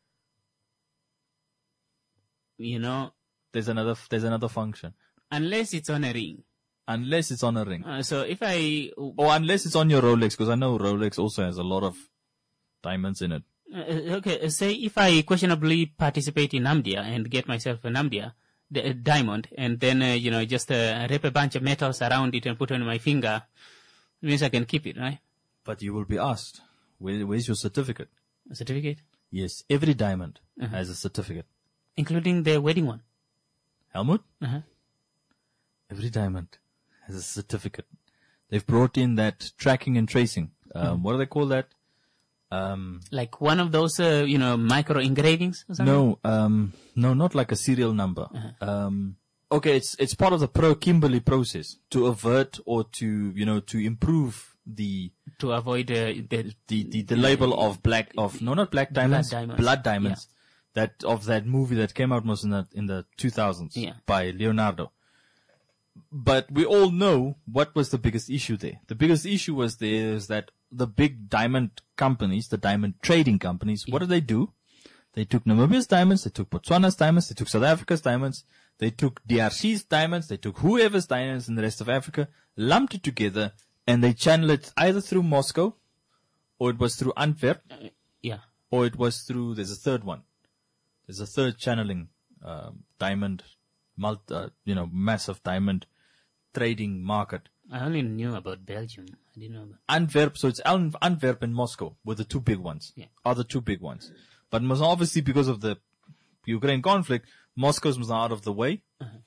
there's another function. Unless it's on a ring. Unless it's on a ring. So if or unless it's on your Rolex, because I know Rolex also has a lot of diamonds in it. Okay, say if I questionably participate in Namibia and get myself a Namibia, diamond, and then, just wrap a bunch of metals around it and put it on my finger, it means I can keep it, right? But you will be asked, where's your certificate? A certificate? Yes, every diamond has a certificate. Including the wedding one? Helmut? Uh-huh. Every diamond has a certificate. They've brought in that tracking and tracing. What do they call that? Like one of those, micro engravings or something? No, not like a serial number. Okay, it's part of the Kimberley process to avert or to improve to avoid the label of not black diamonds, blood diamonds. Yeah. That movie that came out most in the 2000s by Leonardo. But we all know what was the biggest issue there. The biggest issue was that the big diamond companies, the diamond trading companies, what did they do? They took Namibia's diamonds, they took Botswana's diamonds, they took South Africa's diamonds, they took DRC's diamonds, they took whoever's diamonds in the rest of Africa, lumped it together, and they channeled it either through Moscow, or it was through Antwerp, or it was through, there's a third one. There's a third channeling, diamond, massive diamond trading market. I only knew about Belgium. I didn't know about Antwerp. So it's Antwerp and Moscow were the two big ones. Yeah. Are the two big ones. But obviously because of the Ukraine conflict, Moscow's was now out of the way.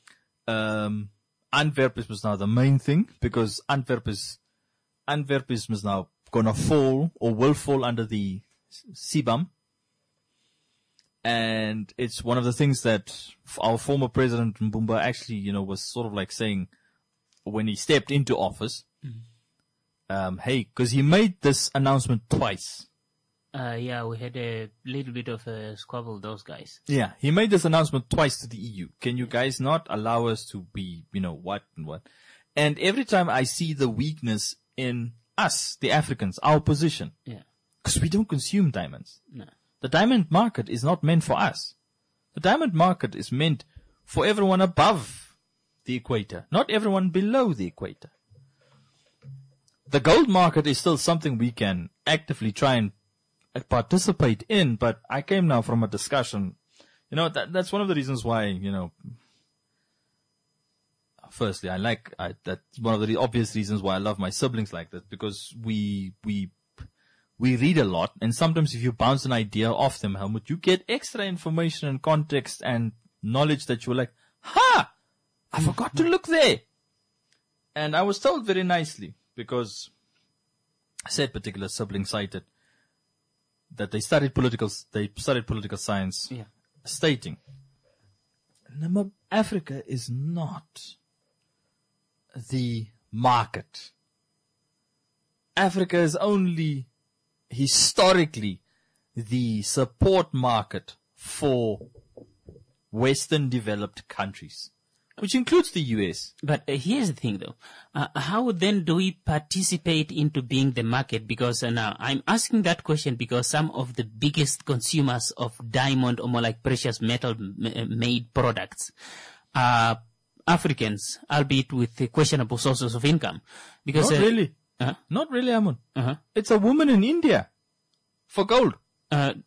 Antwerp was now the main thing because Antwerp is now gonna fall or will fall under the CBAM. And it's one of the things that our former president Mbumba actually, was sort of like saying when he stepped into office, cause he made this announcement twice. we had a little bit of a squabble, those guys. Yeah, he made this announcement twice to the EU. Can you guys not allow us to be, what and what? And every time I see the weakness in us, the Africans, our position. Yeah. Cause we don't consume diamonds. No. The diamond market is not meant for us. The diamond market is meant for everyone above the equator, not everyone below the equator. The gold market is still something we can actively try and participate in, but I came now from a discussion. That's one of the reasons why, firstly, that's one of the obvious reasons why I love my siblings like that, because we read a lot, and sometimes if you bounce an idea off them, Helmut, you get extra information and context and knowledge that you're like, I forgot to look there. And I was told very nicely, because said particular sibling cited that they studied political science, stating, Africa is not the market. Africa is only historically the support market for Western developed countries, which includes the US. But here's the thing though. How then do we participate into being the market? Because now I'm asking that question because some of the biggest consumers of diamond or more like precious metal made products are Africans, albeit with questionable sources of income. Because Not really. Not really, Amun. It's a woman in India for gold. No.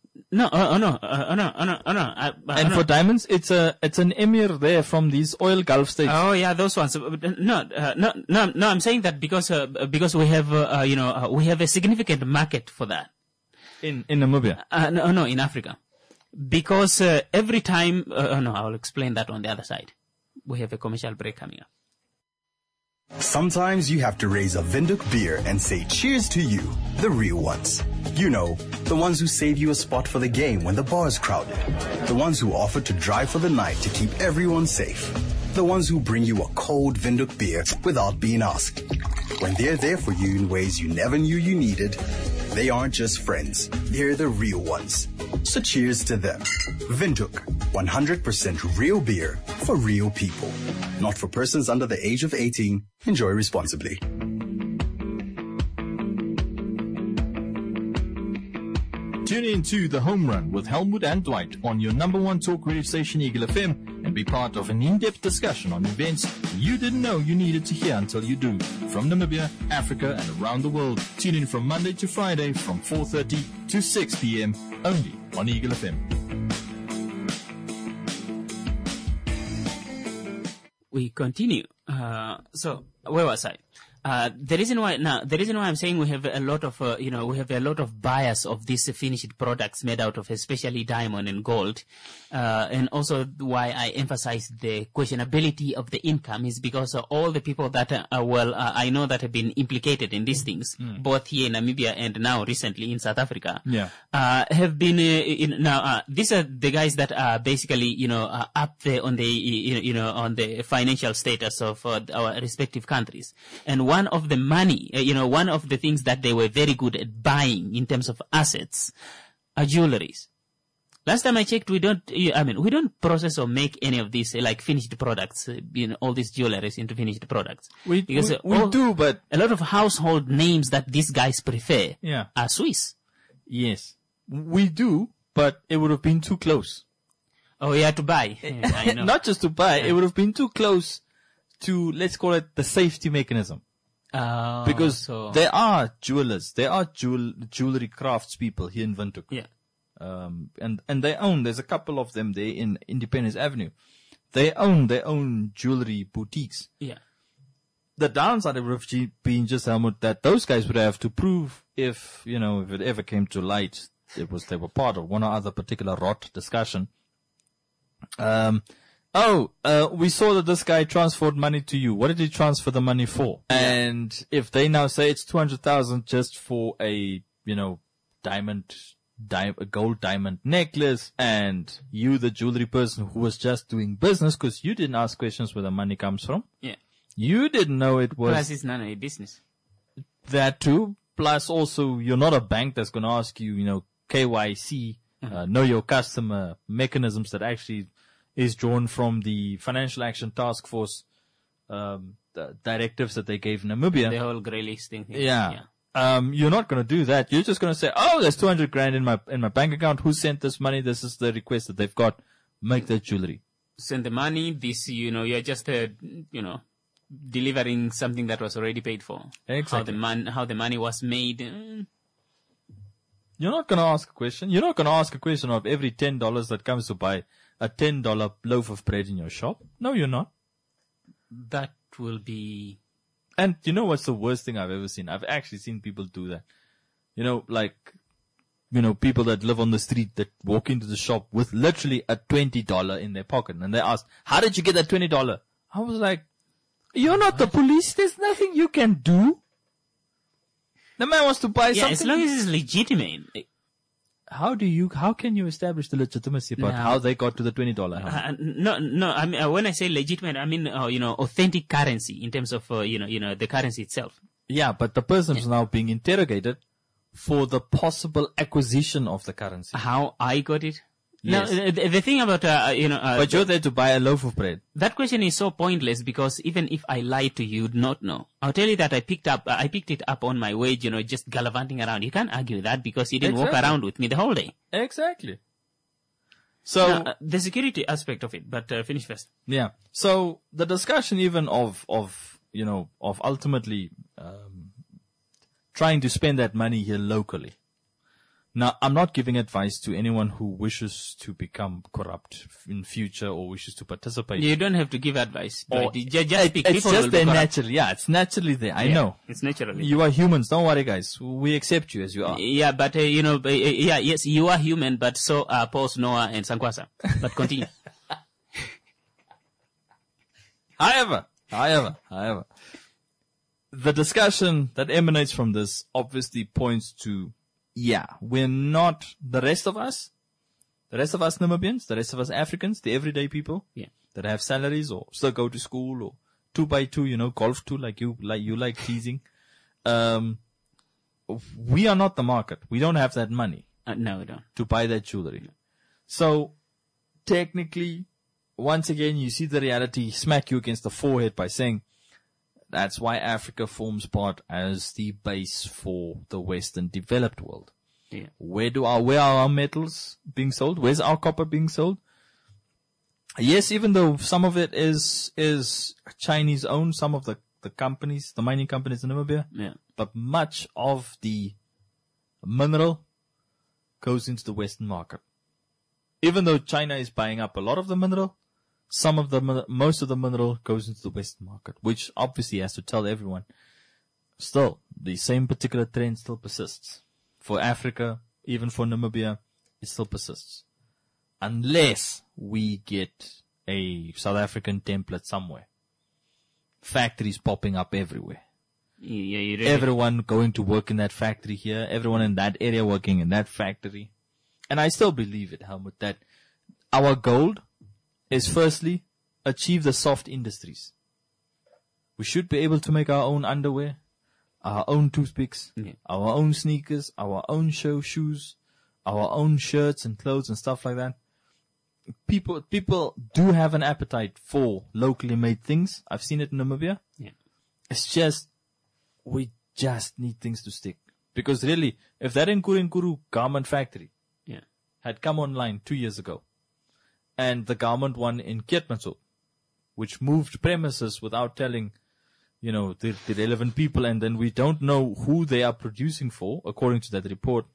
And for diamonds, it's an emir there from these oil Gulf states. Oh yeah, those ones. No. I'm saying that because we have, we have a significant market for that. In Namibia. No, in Africa. Because, every time, I'll explain that on the other side. We have a commercial break coming up. Sometimes you have to raise a Windhoek beer and say cheers to you, the real ones. The ones who save you a spot for the game when the bar is crowded. The ones who offer to drive for the night to keep everyone safe. The ones who bring you a cold Windhoek beer without being asked. When they're there for you in ways you never knew you needed, they aren't just friends, they're the real ones. So cheers to them. Windhoek, 100% real beer for real people. Not for persons under the age of 18. Enjoy responsibly. Tune in to The Home Run with Helmut and Dwight on your number one talk radio station, Eagle FM, and be part of an in-depth discussion on events you didn't know you needed to hear until you do. From Namibia, Africa, and around the world. Tune in from Monday to Friday from 4:30 to 6 p.m. only on Eagle FM. we continue. So where was I? The reason why I'm saying we have a lot of, we have a lot of bias of these finished products made out of especially diamond and gold. And also why I emphasize the questionability of the income is because all the people that I know that have been implicated in these things, both here in Namibia and now recently in South Africa, have been, these are the guys that are basically, up there on the, on the financial status of our respective countries. And one of the money, one of the things that they were very good at buying in terms of assets are jewelries. Last time I checked, we don't process or make any of these like finished products, all these jewelries into finished products. We do, but a lot of household names that these guys prefer are Swiss. Yes, we do, but it would have been too close. Oh, yeah, to buy. I know. Not just to buy, it would have been too close to, let's call it the safety mechanism. Because there are jewelers, there are jewelry craftspeople here in Windhoek. Yeah. And there's a couple of them there in Independence Avenue. They own their own jewelry boutiques. Yeah. The downside would have been just, Helmut, that those guys would have to prove if it ever came to light, they were part of one or other particular rot discussion. We saw that this guy transferred money to you. What did he transfer the money for? And if they now say it's 200,000 just for a gold diamond necklace, and you, the jewelry person who was just doing business, because you didn't ask questions where the money comes from. Yeah. You didn't know it was. Plus, it's none of your business. That too. Plus, also, you're not a bank that's going to ask you, KYC, know your customer mechanisms that actually is drawn from the Financial Action Task Force, the directives that they gave Namibia. The whole grey listing thing. Yeah. You're not going to do that. You're just going to say, there's 200 grand in my bank account. Who sent this money? This is the request that they've got. Make that jewelry. Send the money. This, you're just, delivering something that was already paid for. Exactly. How the money was made. You're not going to ask a question. You're not going to ask a question of every $10 that comes to buy a $10 loaf of bread in your shop. No, you're not. That will be. And you know what's the worst thing I've ever seen? I've actually seen people do that. People that live on the street that walk into the shop with literally a $20 in their pocket. And they ask, how did you get that $20? I was like, you're not the police. There's nothing you can do. The man wants to buy something. As long as it's legitimate. How can you establish the legitimacy about how they got to the $20? No. I mean, when I say legitimate, I mean, authentic currency in terms of, the currency itself. Yeah, but the person is now being interrogated for the possible acquisition of the currency. How I got it? Yes. Now, the thing about, but you're there to buy a loaf of bread. That question is so pointless because even if I lied to you, you'd not know. I'll tell you that I picked it up on my way, just gallivanting around. You can't argue that because you didn't walk around with me the whole day. Exactly. So, now, the security aspect of it, but finish first. Yeah. So, the discussion even of ultimately, trying to spend that money here locally. Now, I'm not giving advice to anyone who wishes to become corrupt in future or wishes to participate. You don't have to give advice. It's just there naturally. Yeah, it's naturally there. I know. It's naturally. You are humans. Don't worry, guys. We accept you as you are. Yeah, but, yes, you are human, but so are Paul, Noah, and Sankwasa. But continue. However, the discussion that emanates from this obviously points to we're not the rest of us Namibians, the rest of us Africans, the everyday people that have salaries or still go to school or 2x2, golf too, like you like teasing. We are not the market. We don't have that money. No, we don't. To buy that jewelry. No. So technically, once again, you see the reality smack you against the forehead by saying, that's why Africa forms part as the base for the Western developed world. Yeah. Where are our metals being sold? Where's our copper being sold? Yes, even though some of it is Chinese owned, some of the companies, the mining companies in Namibia. Yeah. But much of the mineral goes into the Western market. Even though China is buying up a lot of the mineral, most of the mineral goes into the Western market, which obviously has to tell everyone. Still, the same particular trend still persists. For Africa, even for Namibia, it still persists. Unless we get a South African template somewhere. Factories popping up everywhere. Yeah, you really Everyone going to work in that factory here, everyone in that area working in that factory. And I still believe it, Helmut, that our goal is firstly achieve the soft industries. We should be able to make our own underwear, our own toothpicks, our own sneakers, our own shoes, our own shirts and clothes and stuff like that. People do have an appetite for locally made things. I've seen it in Namibia. Yeah. It's just, we just need things to stick. Because really, if that Nkuru garment factory had come online 2 years ago, and the garment one in Keetmanshoop, which moved premises without telling, the relevant people, and then we don't know who they are producing for, according to that report.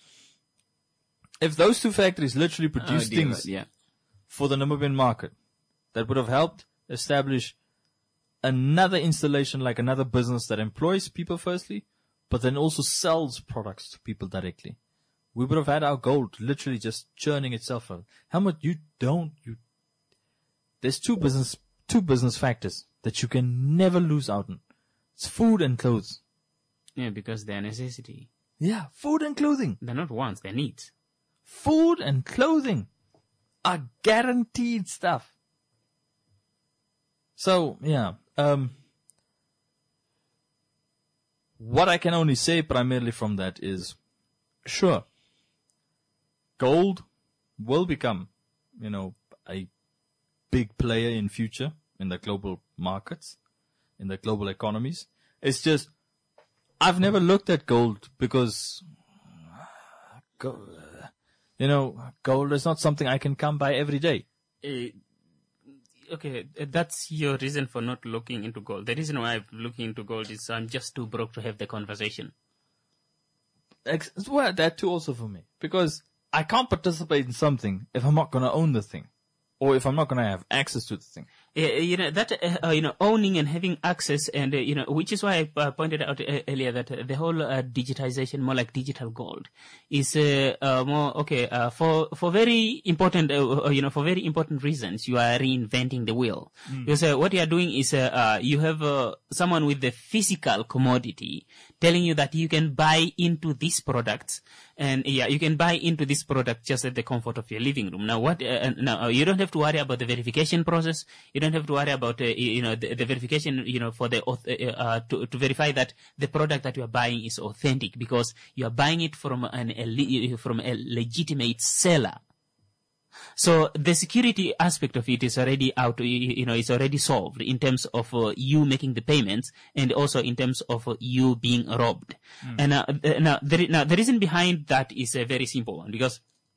If those two factories literally produce things for the Namibian market, that would have helped establish another installation, like another business that employs people firstly, but then also sells products to people directly. We would have had our gold literally just churning itself out. Helmut, there's two business factors that you can never lose out on. It's food and clothes. Yeah, because they're necessity. Yeah, food and clothing. They're not wants, they're needs. Food and clothing are guaranteed stuff. So, what I can only say primarily from that is, sure, gold will become, a big player in future in the global markets, in the global economies. It's just, I've never looked at gold because, gold is not something I can come by every day. Okay, that's your reason for not looking into gold. The reason why I'm looking into gold is I'm just too broke to have the conversation. Well, that too also for me. Because I can't participate in something if I'm not going to own the thing. Or if I'm not going to have access to the thing. Owning and having access and, which is why I pointed out earlier that the whole digitization, more like digital gold, is for very important, for very important reasons, you are reinventing the wheel. Because what you are doing is you have someone with the physical commodity telling you that you can buy into these products. And you can buy into this product just at the comfort of your living room. Now, you don't have to worry about the verification process. You don't have to worry about, the verification, for to verify that the product that you are buying is authentic, because you are buying it from a legitimate seller. So the security aspect of it is already out, it's already solved in terms of you making the payments and also in terms of you being robbed. And now the reason behind that is a very simple one, because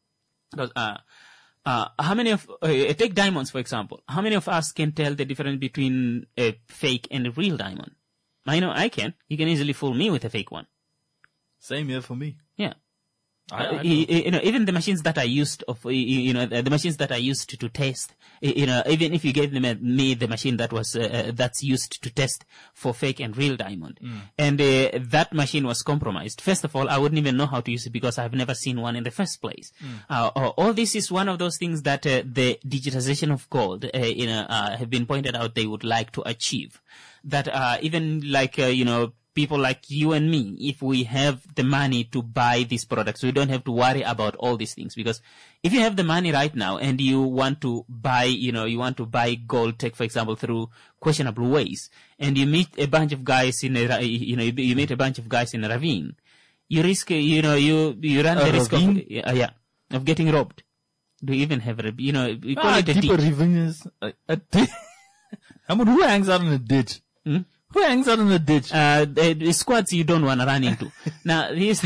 how many of take diamonds for example? How many of us can tell the difference between a fake and a real diamond? I know I can. You can easily fool me with a fake one. Same here for me. Yeah. Even the machines that I used the machines that I used to test, even if you gave me the machine that was, that's used to test for fake and real diamond, and that machine was compromised. First of all, I wouldn't even know how to use it because I've never seen one in the first place. All this is one of those things that, the digitization of gold, have been pointed out they would like to achieve. That, even like, people like you and me, if we have the money to buy these products, we don't have to worry about all these things. Because if you have the money right now and you want to buy, gold, take for example, through questionable ways, and you meet a bunch of guys in a ravine, you risk, you run the risk of getting robbed. Do you even have, we call it a deeper ravines. Who hangs out in a ditch? Who hangs out in the ditch? The squads you don't want to run into. Now, here's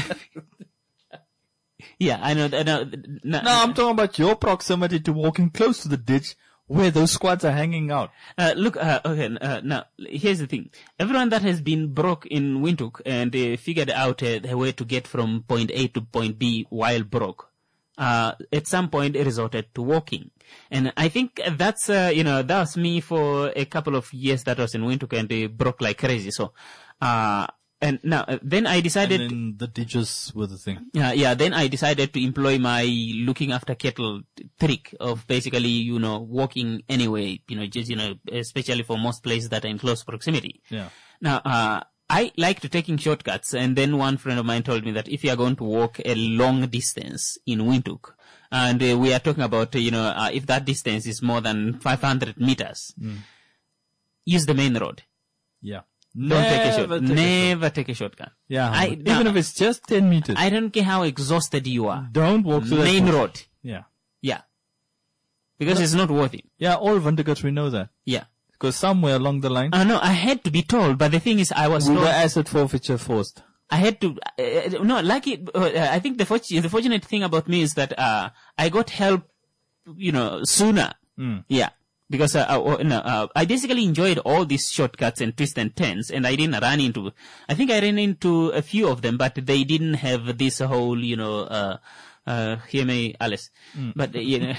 I know. No, I'm talking about your proximity to walking close to the ditch where those squads are hanging out. Now, here's the thing. Everyone that has been broke in Windhoek and figured out a way to get from point A to point B while broke, at some point resorted to walking. And I think that's, that was me for a couple of years that I was in Windhoek and they broke like crazy. So, and now, then I decided. And then the ditches were the thing. Yeah, then I decided to employ my looking after cattle trick of basically, walking anyway, just, especially for most places that are in close proximity. Yeah. Now, I like to taking shortcuts, and then one friend of mine told me that if you are going to walk a long distance in Windhoek, and we are talking about, if that distance is more than 500 meters, use the main road. Yeah. Never take a shortcut. Yeah. Even if it's just 10 meters. I don't care how exhausted you are. Don't walk to the main road. Yeah. Yeah. Because it's not worth it. Yeah, all Windhoekers, we know that. Yeah. Because somewhere along the line. No, I had to be told, but the thing is, I was we told. were asset forfeiture forced. I had to, I think the fortunate thing about me is that, I got help, sooner. Yeah. Because, I basically enjoyed all these shortcuts and twists and turns, and I ran into a few of them, but they didn't have this whole, hear me, Alice. But,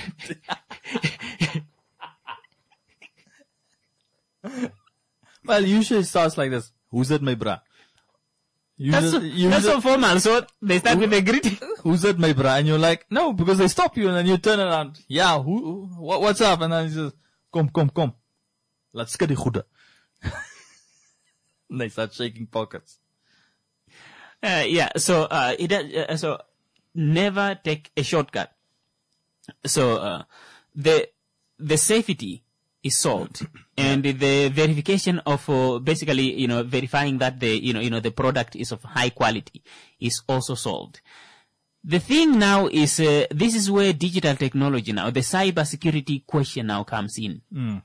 Well, usually it starts like this. Who's that, my bra? That's so formal. So they start with a greeting. Who's that, my bra? And you're like, no, because they stop you and then you turn around. Yeah, what's up? And then he says, Kom. Let's get the goede. And they start shaking pockets. So never take a shortcut. So, the safety is solved. And the verification of, basically, verifying that the product is of high quality is also solved. The thing now is, this is where digital technology now, the cybersecurity question now comes in.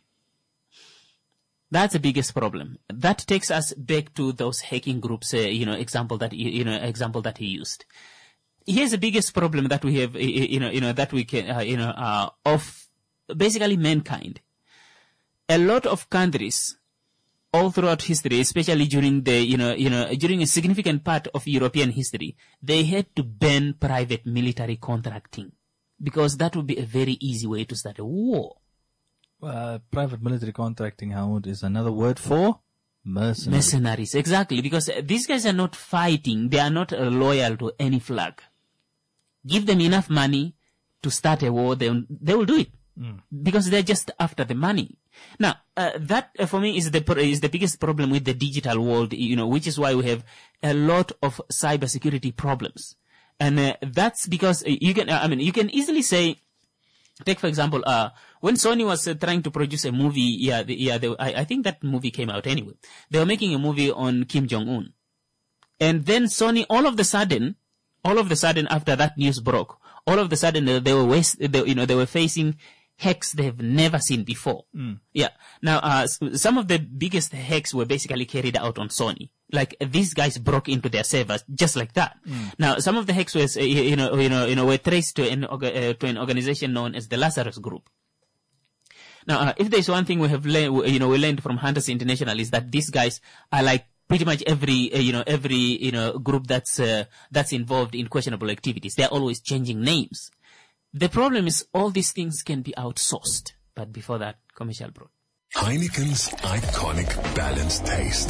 That's the biggest problem. That takes us back to those hacking groups, example that he used. Here's the biggest problem that we have, that we can, of basically mankind. A lot of countries, all throughout history, especially during during a significant part of European history, they had to ban private military contracting because that would be a very easy way to start a war. Private military contracting, Howard, is another word for mercenaries. Mercenaries, exactly, because these guys are not fighting. They are not loyal to any flag. Give them enough money to start a war, they will do it. Because they're just after the money. Now, that for me is the biggest problem with the digital world, which is why we have a lot of cybersecurity problems. And that's because you can easily say, take for example, when Sony was trying to produce a movie, I think that movie came out anyway. They were making a movie on Kim Jong-un. And then Sony, all of the sudden, after that news broke, all of the sudden they were facing hacks they've never seen before. Yeah. Now, some of the biggest hacks were basically carried out on Sony. Like, these guys broke into their servers just like that. Now, some of the hacks was, were traced to an organization known as the Lazarus Group. Now, if there's one thing we have learned, we learned from Hunters International is that these guys are like pretty much every group that's involved in questionable activities. They're always changing names. The problem is all these things can be outsourced. But before that, commercial break. Heineken's iconic balanced taste.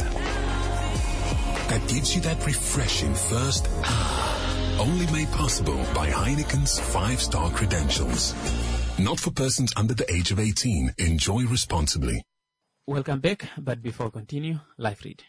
That gives you that refreshing first only made possible by Heineken's 5-star credentials. Not for persons under the age of 18. Enjoy responsibly. Welcome back, but before continue, live read.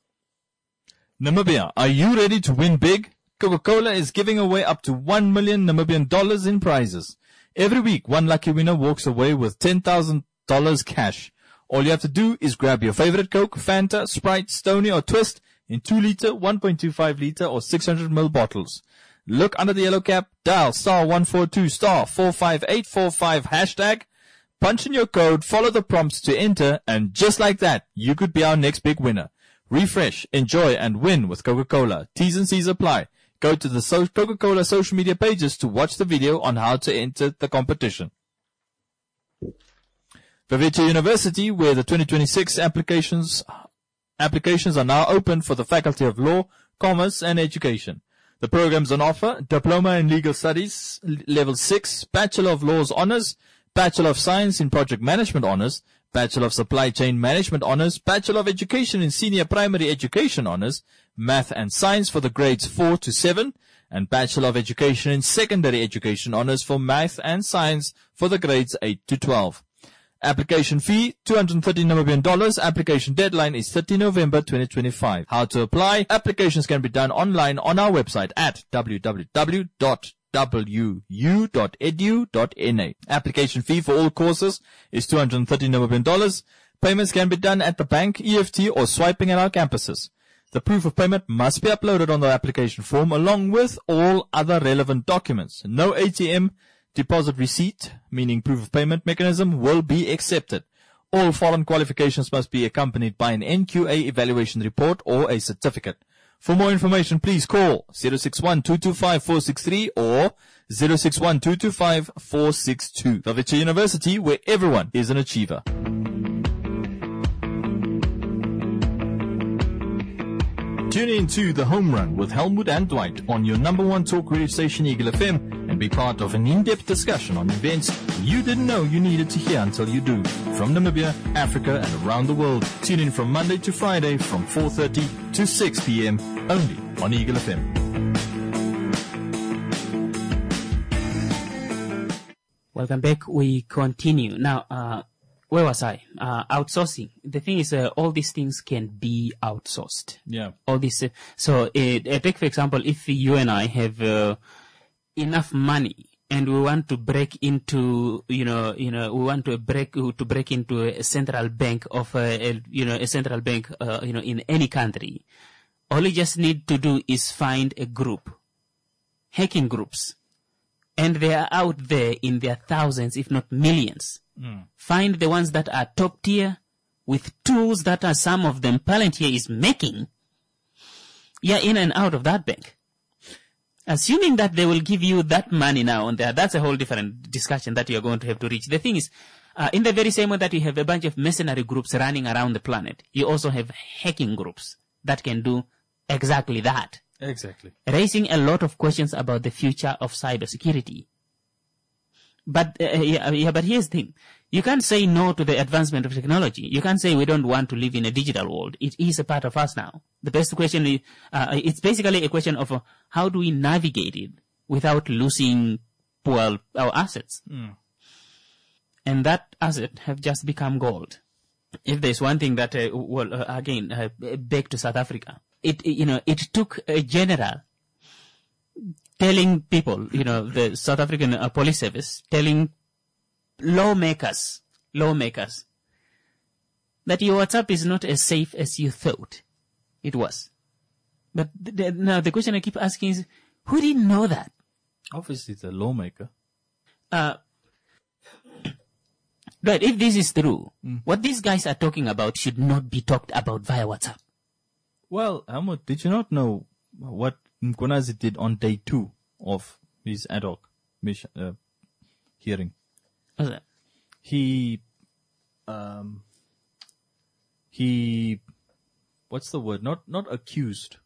Namibia, are you ready to win big? Coca-Cola is giving away up to 1 million Namibian dollars in prizes. Every week, one lucky winner walks away with $10,000 cash. All you have to do is grab your favorite Coke, Fanta, Sprite, Stoney, or Twist in 2-liter, 1.25-liter, or 600ml bottles. Look under the yellow cap, dial *142 *45845 hashtag, punch in your code, follow the prompts to enter, and just like that, you could be our next big winner. Refresh, enjoy, and win with Coca-Cola. T's and C's apply. Go to the Coca-Cola social media pages to watch the video on how to enter the competition. Veveta University, where the 2026 applications are now open for the Faculty of Law, Commerce, and Education. The programs on offer: Diploma in Legal Studies, Level 6, Bachelor of Laws Honours, Bachelor of Science in Project Management Honours, Bachelor of Supply Chain Management Honours, Bachelor of Education in Senior Primary Education Honours, Math and Science for the grades 4 to 7, and Bachelor of Education in Secondary Education Honours for Math and Science for the grades 8 to 12. Application fee, $230 Namibian. Application deadline is 30 November 2025. How to apply? Applications can be done online on our website at www.wu.edu.na. Application fee for all courses is $230 Namibian. Payments can be done at the bank, EFT, or swiping at our campuses. The proof of payment must be uploaded on the application form along with all other relevant documents. No ATM deposit receipt, meaning proof of payment mechanism, will be accepted. All foreign qualifications must be accompanied by an NQA evaluation report or a certificate. For more information, please call 061-225-463 or 061-225-462. Vavitcha University, where everyone is an achiever. Tune in to The Home Run with Helmut and Dwight on your number one talk radio station, Eagle FM, and be part of an in-depth discussion on events you didn't know you needed to hear until you do. From Namibia, Africa, and around the world. Tune in from Monday to Friday from 4:30 to 6 p.m. only on Eagle FM. Welcome back. We continue. Now, where was I? Outsourcing. The thing is, all these things can be outsourced. Yeah. All this. Take for example, if you and I have enough money and we want to break into, we want to break into a central bank of, in any country. All you just need to do is find a group, hacking groups, and they are out there in their thousands, if not millions. Find the ones that are top tier with tools that are some of them Palantir is making. You're in and out of that bank. Assuming that they will give you that money now on there, that's a whole different discussion that you're going to have to reach. The thing is, in the very same way that you have a bunch of mercenary groups running around the planet, you also have hacking groups that can do exactly that. Exactly. Raising a lot of questions about the future of cybersecurity. But but here's the thing. You can't say no to the advancement of technology. You can't say we don't want to live in a digital world. It is a part of us now. The best question is, it's basically a question of how do we navigate it without losing, our assets. And that asset have just become gold. If there's one thing that, back to South Africa, it took a general telling people, the South African police service, telling lawmakers, that your WhatsApp is not as safe as you thought it was. But now the question I keep asking is, who didn't know that? Obviously, the lawmaker. Right, if this is true, what these guys are talking about should not be talked about via WhatsApp. Well, Helmut, did you not know what Mkonazi did on day 2 of his ad hoc hearing? What's that? He, what's the word? Not accused.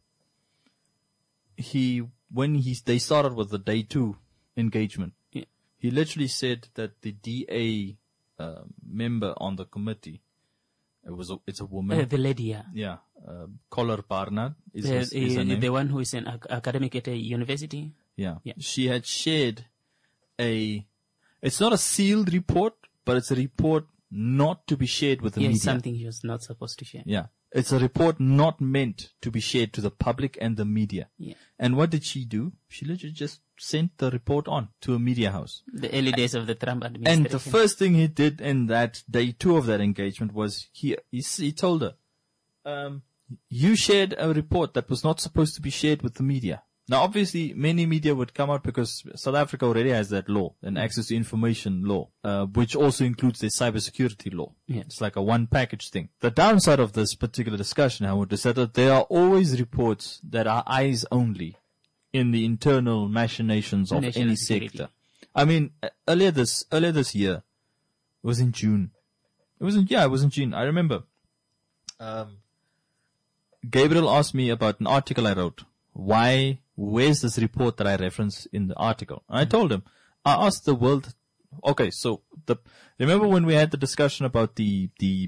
They started with the day 2 engagement. Yeah. He literally said that the DA, member on the committee, it's a woman. The lady, yeah. Yeah. Collar Barnard is her name. The one who is an academic at a university. Yeah. Yeah. She had shared it's not a sealed report, but it's a report not to be shared with the media. Something he was not supposed to share. Yeah. It's a report not meant to be shared to the public and the media. Yeah. And what did she do? She literally just sent the report on to a media house. The early days of the Trump administration. And the first thing he did in that day 2 of that engagement was he told her, you shared a report that was not supposed to be shared with the media. Now, obviously, many media would come out because South Africa already has that law, an access to information law, which also includes the cybersecurity law. Yeah. It's like a one package thing. The downside of this particular discussion, Howard, is that there are always reports that are eyes only in the internal machinations of any sector. I mean, earlier this year, it was in June. It was in June. I remember. Gabriel asked me about an article I wrote. Why where's this report that I referenced in the article? And I told him, I asked the world, okay, so remember when we had the discussion about the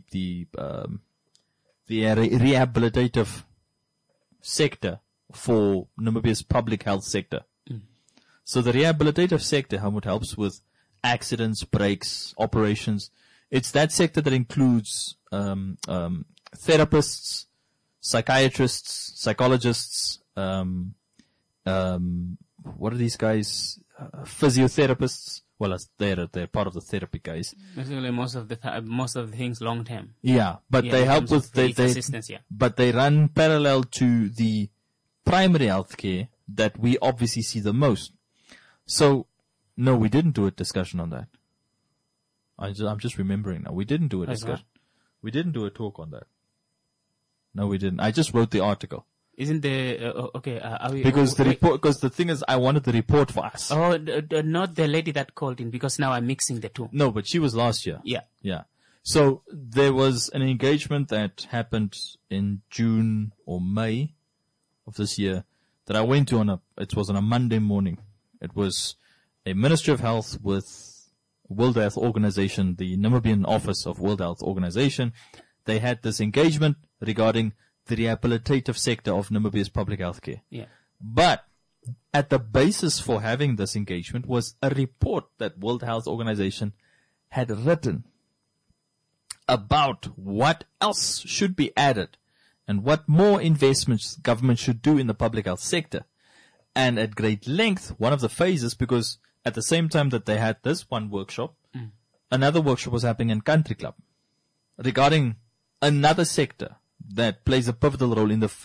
rehabilitative sector for Namibia's public health sector? So the rehabilitative sector, how it helps with accidents, breaks, operations. It's that sector that includes therapists, psychiatrists, psychologists, what are these guys? Physiotherapists. Well, they're part of the therapy guys. Basically, most of the things long term. Yeah, but they help with assistance. Yeah, but they run parallel to the primary health care that we obviously see the most. So, no, we didn't do a discussion on that. I'm just remembering now. We didn't do a discussion. We didn't do a talk on that. No, we didn't. I just wrote the article. Isn't there, okay, are we... Because the thing is, I wanted the report for us. Oh, not the lady that called in, because now I'm mixing the two. No, but she was last year. Yeah. Yeah. So there was an engagement that happened in June or May of this year that I went to it was on a Monday morning. It was a Ministry of Health with World Health Organization, the Namibian office of World Health Organization. They had this engagement regarding the rehabilitative sector of Namibia's public health care. Yeah. But at the basis for having this engagement was a report that World Health Organization had written about what else should be added and what more investments government should do in the public health sector. And at great length, one of the phases, because at the same time that they had this one workshop, another workshop was happening in Country Club regarding another sector that plays a pivotal role in the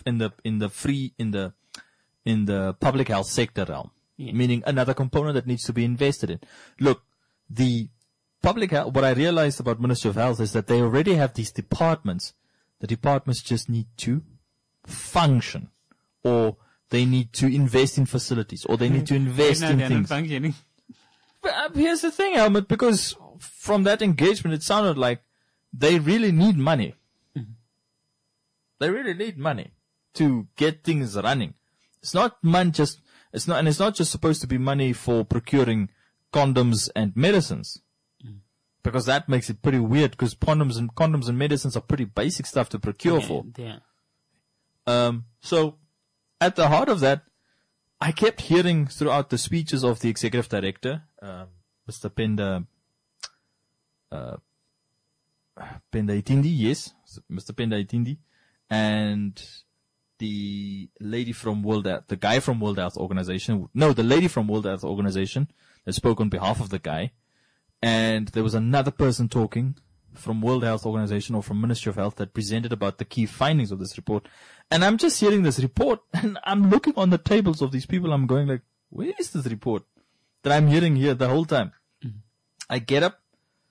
public health sector realm, meaning another component that needs to be invested in. Look, the public health, what I realized about Ministry of Health is that they already have these departments. The departments just need to function, or they need to invest in facilities, or they need to invest in things. Functioning. But here's the thing, Helmut, because from that engagement, it sounded like they really need money. They really need money to get things running. It's not just supposed to be money for procuring condoms and medicines. Because that makes it pretty weird, because condoms and medicines are pretty basic stuff to procure for. Yeah. So at the heart of that, I kept hearing throughout the speeches of the executive director, Mr. Penda Itindi, yes, Mr. Penda Itindi, and the lady from the guy from World Health Organization, the lady from World Health Organization that spoke on behalf of the guy, and there was another person talking from World Health Organization or from Ministry of Health that presented about the key findings of this report. And I'm just hearing this report, and I'm looking on the tables of these people, I'm going like, where is this report that I'm hearing here the whole time? I get up,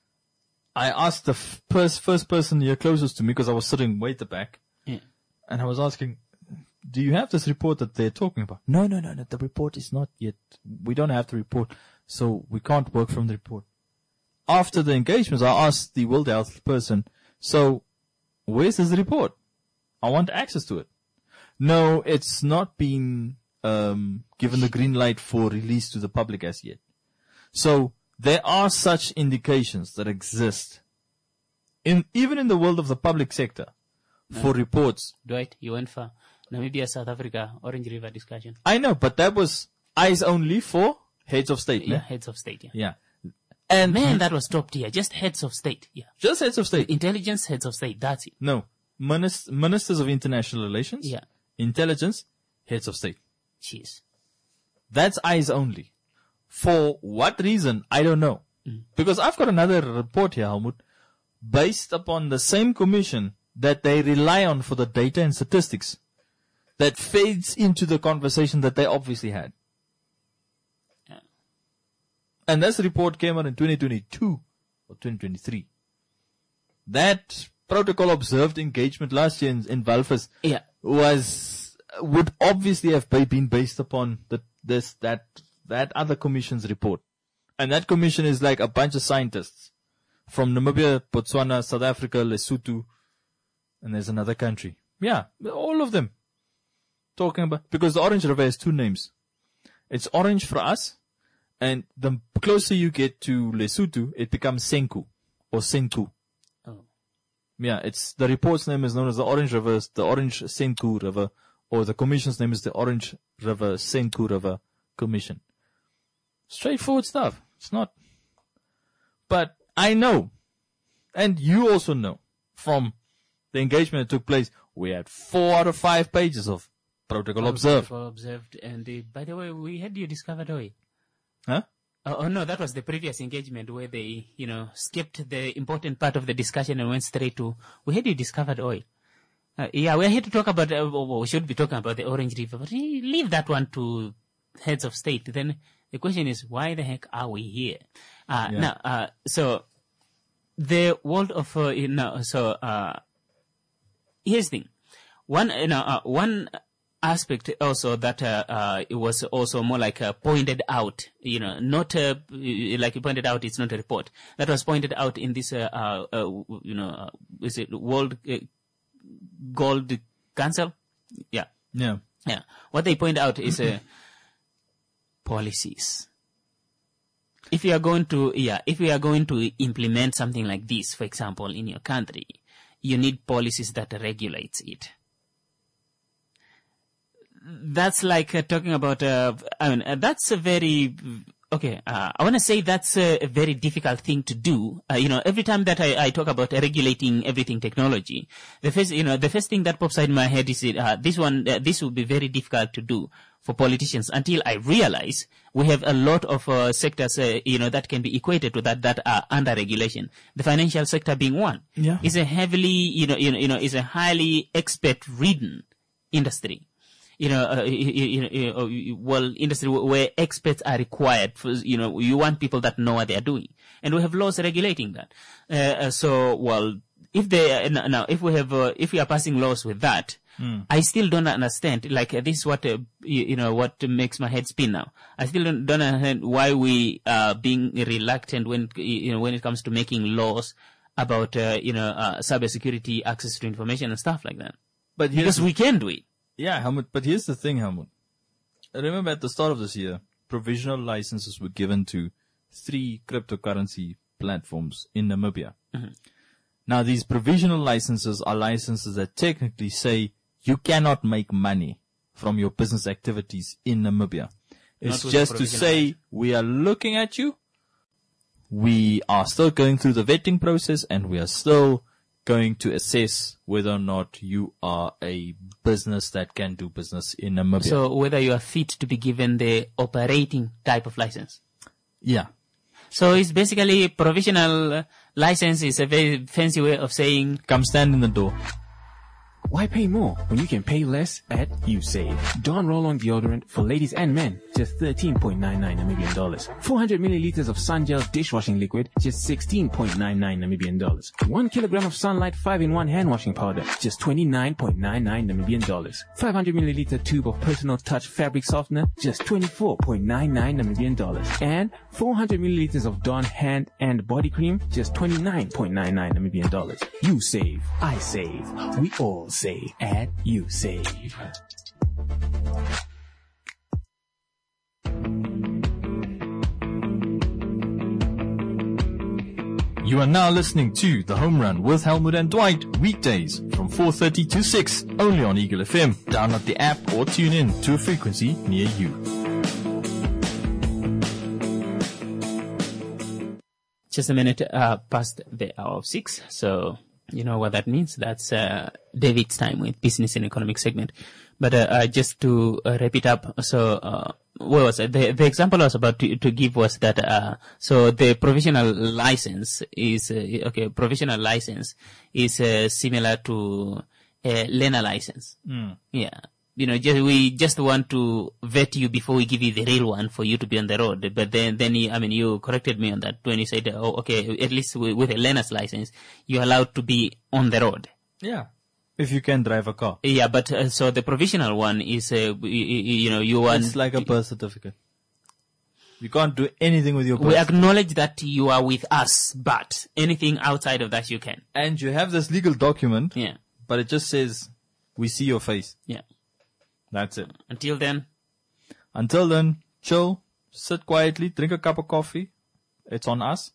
I asked the first person here closest to me, because I was sitting way at the back, and I was asking, do you have this report that they're talking about? No, the report is not yet. We don't have the report, so we can't work from the report. After the engagements, I asked the World Health person, so where's this report? I want access to it. No, it's not been given the green light for release to the public as yet. So there are such indications that exist even in the world of the public sector for reports. Dwight, you went for Namibia, South Africa, Orange River discussion. I know, but that was eyes only for heads of state. Yeah, heads of state. Yeah. And man, that was top tier. Just heads of state. Yeah. Just heads of state. Intelligence, heads of state. That's it. No. Ministers of international relations. Yeah. Intelligence, heads of state. Jeez. That's eyes only. For what reason? I don't know. Because I've got another report here, Helmut, based upon the same commission that they rely on for the data and statistics, that fades into the conversation that they obviously had. Yeah. And this report came out in 2022 or 2023. That protocol observed engagement last year in Walvis would obviously have been based upon that other commission's report. And that commission is like a bunch of scientists from Namibia, Botswana, South Africa, Lesotho, and there's another country. Yeah, all of them. talking about, because the Orange River has two names. It's Orange for us, and the closer you get to Lesotho, it becomes Senku or Senku. Oh. Yeah, the report's name is known as the Orange River, the Orange Senku River, or the commission's name is the Orange River Senku River Commission. Straightforward stuff. It's not. But I know, and you also know, from the engagement that took place, we had 4 out of 5 pages of protocol observed. And by the way, we had you discovered OI. Huh? Oh no, that was the previous engagement where they, skipped the important part of the discussion and went straight to, we had you discovered oil. We're here to talk about, we should be talking about the Orange River, but leave that one to heads of state. Then the question is, why the heck are we here? Now, so the world of, here's the thing. One aspect also that it was also more like pointed out, not like you pointed out, it's not a report that was pointed out in this, is it World Gold Council? Yeah. What they point out is policies. If we are going to implement something like this, for example, in your country, you need policies that regulates it. That's like talking about, that's a very, I want to say that's a very difficult thing to do. Every time that I talk about regulating everything technology, the first thing that pops out in my head is this would be very difficult to do for politicians until I realize we have a lot of sectors, that can be equated to that are under regulation. The financial sector being one. Yeah. Is a heavily, is a highly expert-ridden industry. Industry where experts are required for, you want people that know what they are doing. And we have laws regulating that. If we are passing laws with that, I still don't understand, like, this is what, what makes my head spin now. I still don't understand why we are being reluctant when it comes to making laws about, cybersecurity, access to information and stuff like that. But because we can do it. Yeah, Helmut, but here's the thing, Helmut. I remember at the start of this year, provisional licenses were given to 3 cryptocurrency platforms in Namibia. Mm-hmm. Now, these provisional licenses are licenses that technically say you cannot make money from your business activities in Namibia. It's just to say, we are looking at you, we are still going through the vetting process, and we are still going to assess whether or not you are a business that can do business in Namibia. So whether you are fit to be given the operating type of license. Yeah. So it's basically provisional license is a very fancy way of saying, come stand in the door. Why pay more when you can pay less at USave? Dawn Roll-On deodorant for ladies and men, just $13.99 Namibian dollars. 400 milliliters of Sun-Gel dishwashing liquid, just $16.99 Namibian dollars. 1 kilogram of Sunlight 5-in-1 hand washing powder, just $29.99 Namibian dollars. 500 milliliter tube of Personal Touch fabric softener, just $24.99 Namibian dollars. And 400 milliliters of Dawn hand and body cream, just $29.99 Namibian dollars. You save, I save, we all save at USave. You are now listening to The Home Run with Helmut and Dwight, weekdays from 4:30 to 6, only on Eagle FM. Download the app or tune in to a frequency near you. Just a minute past the hour of 6, so you know what that means. That's David's time with business and economic segment. But just to wrap it up, so what was it? The example I was about to give was that so the provisional license is provisional license is similar to a learner license. Yeah. We just want to vet you before we give you the real one for you to be on the road. But then you corrected me on that when you said, at least with a learner's license, you're allowed to be on the road. Yeah. If you can drive a car. Yeah, but so the provisional one is, you want. It's like a birth certificate. You can't do anything with your birth. We acknowledge that you are with us, but anything outside of that you can. And you have this legal document. Yeah. But it just says, we see your face. Yeah. That's it. Until then, chill, sit quietly, drink a cup of coffee. It's on us.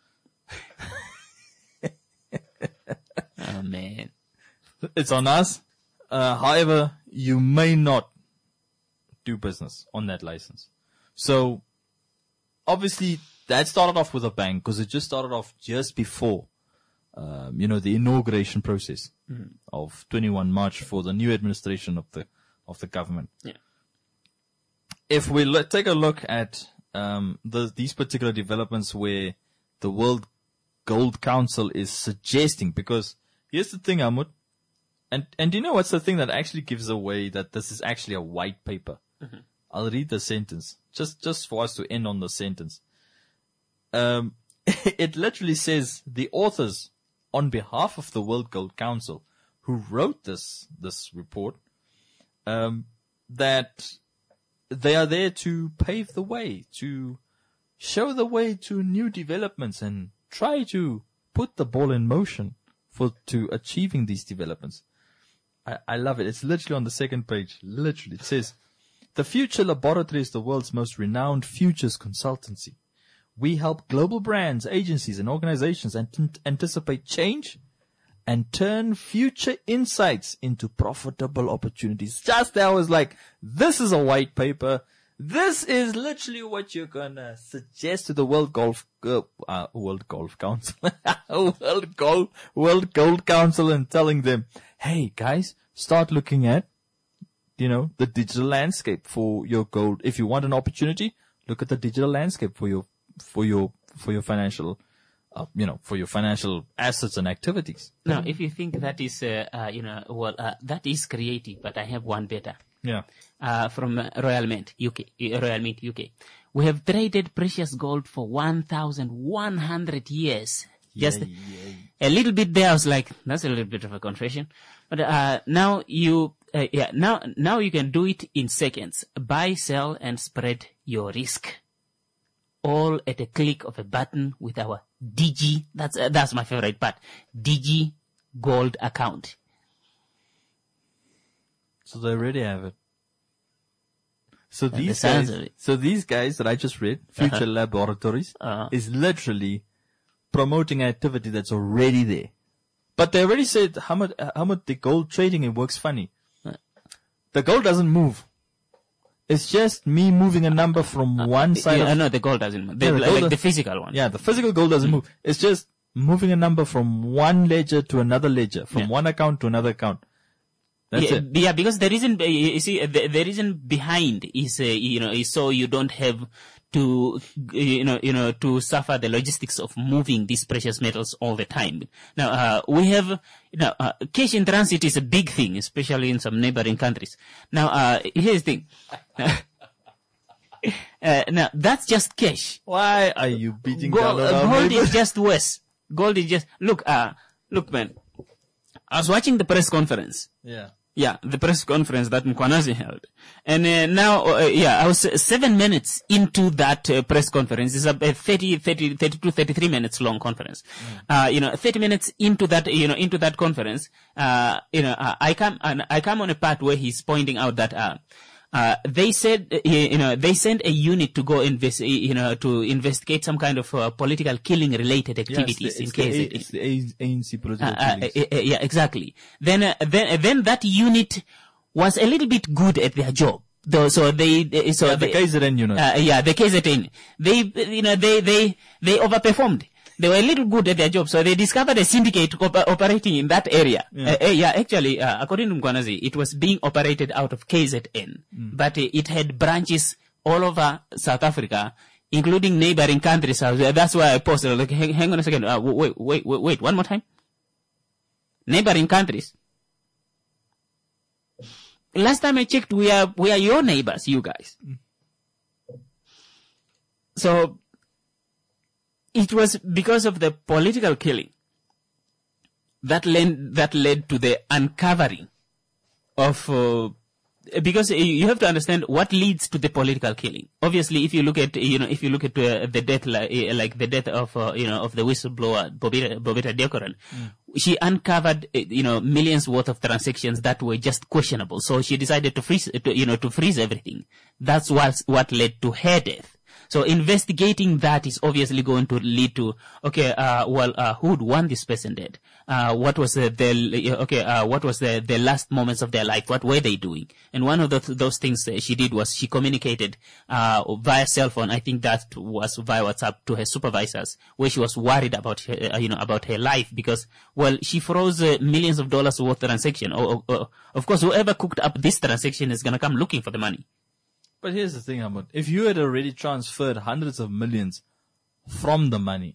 oh man. It's on us. However, you may not do business on that license. So, obviously, that started off with a bang because it just started off just before, the inauguration process of 21 March for the new administration of the government. Yeah. If we take a look at these particular developments where the World Gold Council is suggesting, because here's the thing, Ahmad, and you know what's the thing that actually gives away that this is actually a white paper? Mm-hmm. I'll read the sentence just for us to end on the sentence. It literally says the authors, on behalf of the World Gold Council, who wrote this report, that they are there to pave the way, to show the way to new developments and try to put the ball in motion to achieving these developments. I love it. It's literally on the second page. Literally, it says, the Future Laboratory is the world's most renowned futures consultancy. We help global brands, agencies, and organizations anticipate change and turn future insights into profitable opportunities. Just there, I was like, this is a white paper. This is literally what you're gonna suggest to the World Gold Council, World Gold Council, and telling them, hey guys, start looking at, the digital landscape for your gold. If you want an opportunity, look at the digital landscape for your financial, for your financial assets and activities. Now, if you think that is, that is creative, but I have one better. Yeah. From Royal Mint, UK. We have traded precious gold for 1,100 years. Just a little bit there. I was like, that's a little bit of a confession. But, now you can do it in seconds. Buy, sell, and spread your risk. All at a click of a button with our Digi. That's my favorite part. Digi Gold account. So they already have it. So these guys that I just read, Future Laboratories, is literally promoting activity that's already there. But they already said how much the gold trading, it works funny. The gold doesn't move. It's just me moving a number from one side. No, the gold doesn't move. The physical one. Yeah, the physical gold doesn't move. It's just moving a number from one ledger to another ledger, from one account to another account. That's it. Yeah, because the reason, you see, the reason behind is, so you don't have to, to suffer the logistics of moving these precious metals all the time. Now, we have, cash in transit is a big thing, especially in some neighboring countries. Now, here's the thing. Now, that's just cash. Why are you beating down on gold is just worse. Gold is just, look, man. I was watching the press conference. Yeah, the press conference that Mkwanazi held. And I was 7 minutes into that press conference. It's a 32, 33 minutes long conference. 30 minutes into that conference, I come on a part where he's pointing out that, they said, they sent a unit to go to investigate some kind of political killing related activities in KZN. It's the ANC political killings. Yeah, exactly. Then that unit was a little bit good at their job. The KZN unit. The KZN. They overperformed. They were a little good at their job, so they discovered a syndicate operating in that area. Actually, according to Mkwanazi, it was being operated out of KZN, but it had branches all over South Africa, including neighboring countries. That's why I posted, like, hang on a second, wait, one more time. Neighboring countries. Last time I checked, we are your neighbors, you guys. So, it was because of the political killing that led to the uncovering of, because you have to understand what leads to the political killing. Obviously, if you look at, the death, like the death of, of the whistleblower, Bobita Deokaran, she uncovered, millions worth of transactions that were just questionable. So she decided to freeze everything. That's what led to her death. So investigating that is obviously going to lead to, who would want this person dead? What was the last moments of their life? What were they doing? And one of those things she did was she communicated, via cell phone. I think that was via WhatsApp to her supervisors, where she was worried about her, about her life because, she froze millions of dollars worth of transaction. Of course, whoever cooked up this transaction is going to come looking for the money. But here's the thing, Ahmed. If you had already transferred hundreds of millions from the money,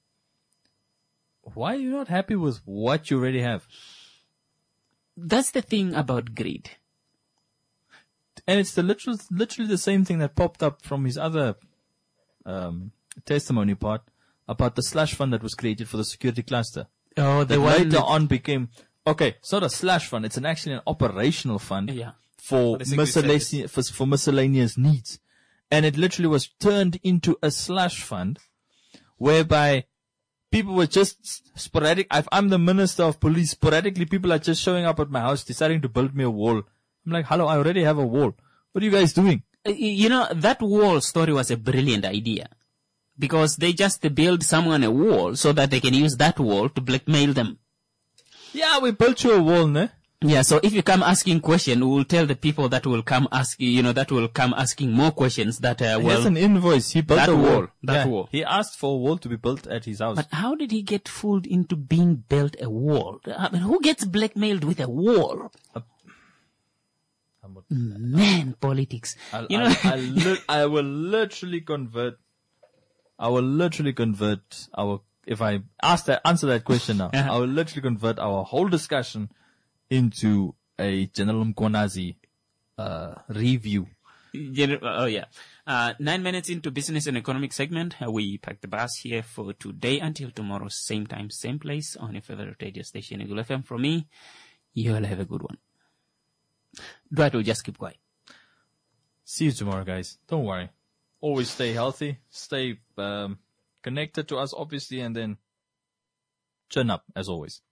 why are you not happy with what you already have? That's the thing about greed. And it's literally the same thing that popped up from his other testimony part about the slush fund that was created for the security cluster. Oh, that later on became, it's not a slush fund, it's actually an operational fund. Yeah. For miscellaneous needs. And it literally was turned into a slush fund whereby people were just sporadic. I'm the minister of police. Sporadically, people are just showing up at my house, deciding to build me a wall. I'm like, hello, I already have a wall. What are you guys doing? That wall story was a brilliant idea because they just build someone a wall so that they can use that wall to blackmail them. Yeah, we built you a wall, ne? Yeah, so if you come asking question, we will tell the people that will come asking more questions that, Here's an invoice. He built that a wall. Wall. He asked for a wall to be built at his house. But how did he get fooled into being built a wall? I mean, who gets blackmailed with a wall? Man, politics. I will literally convert if I answer that question now, I will literally convert our whole discussion into a General Mkhonazi review. 9 minutes into business and economic segment. We pack the bus here for today until tomorrow, same time, same place on your favorite radio station, Eagle FM. From me, you all have a good one. Dwight will just keep quiet. See you tomorrow, guys. Don't worry. Always stay healthy. Stay connected to us, obviously, and then chin up, as always.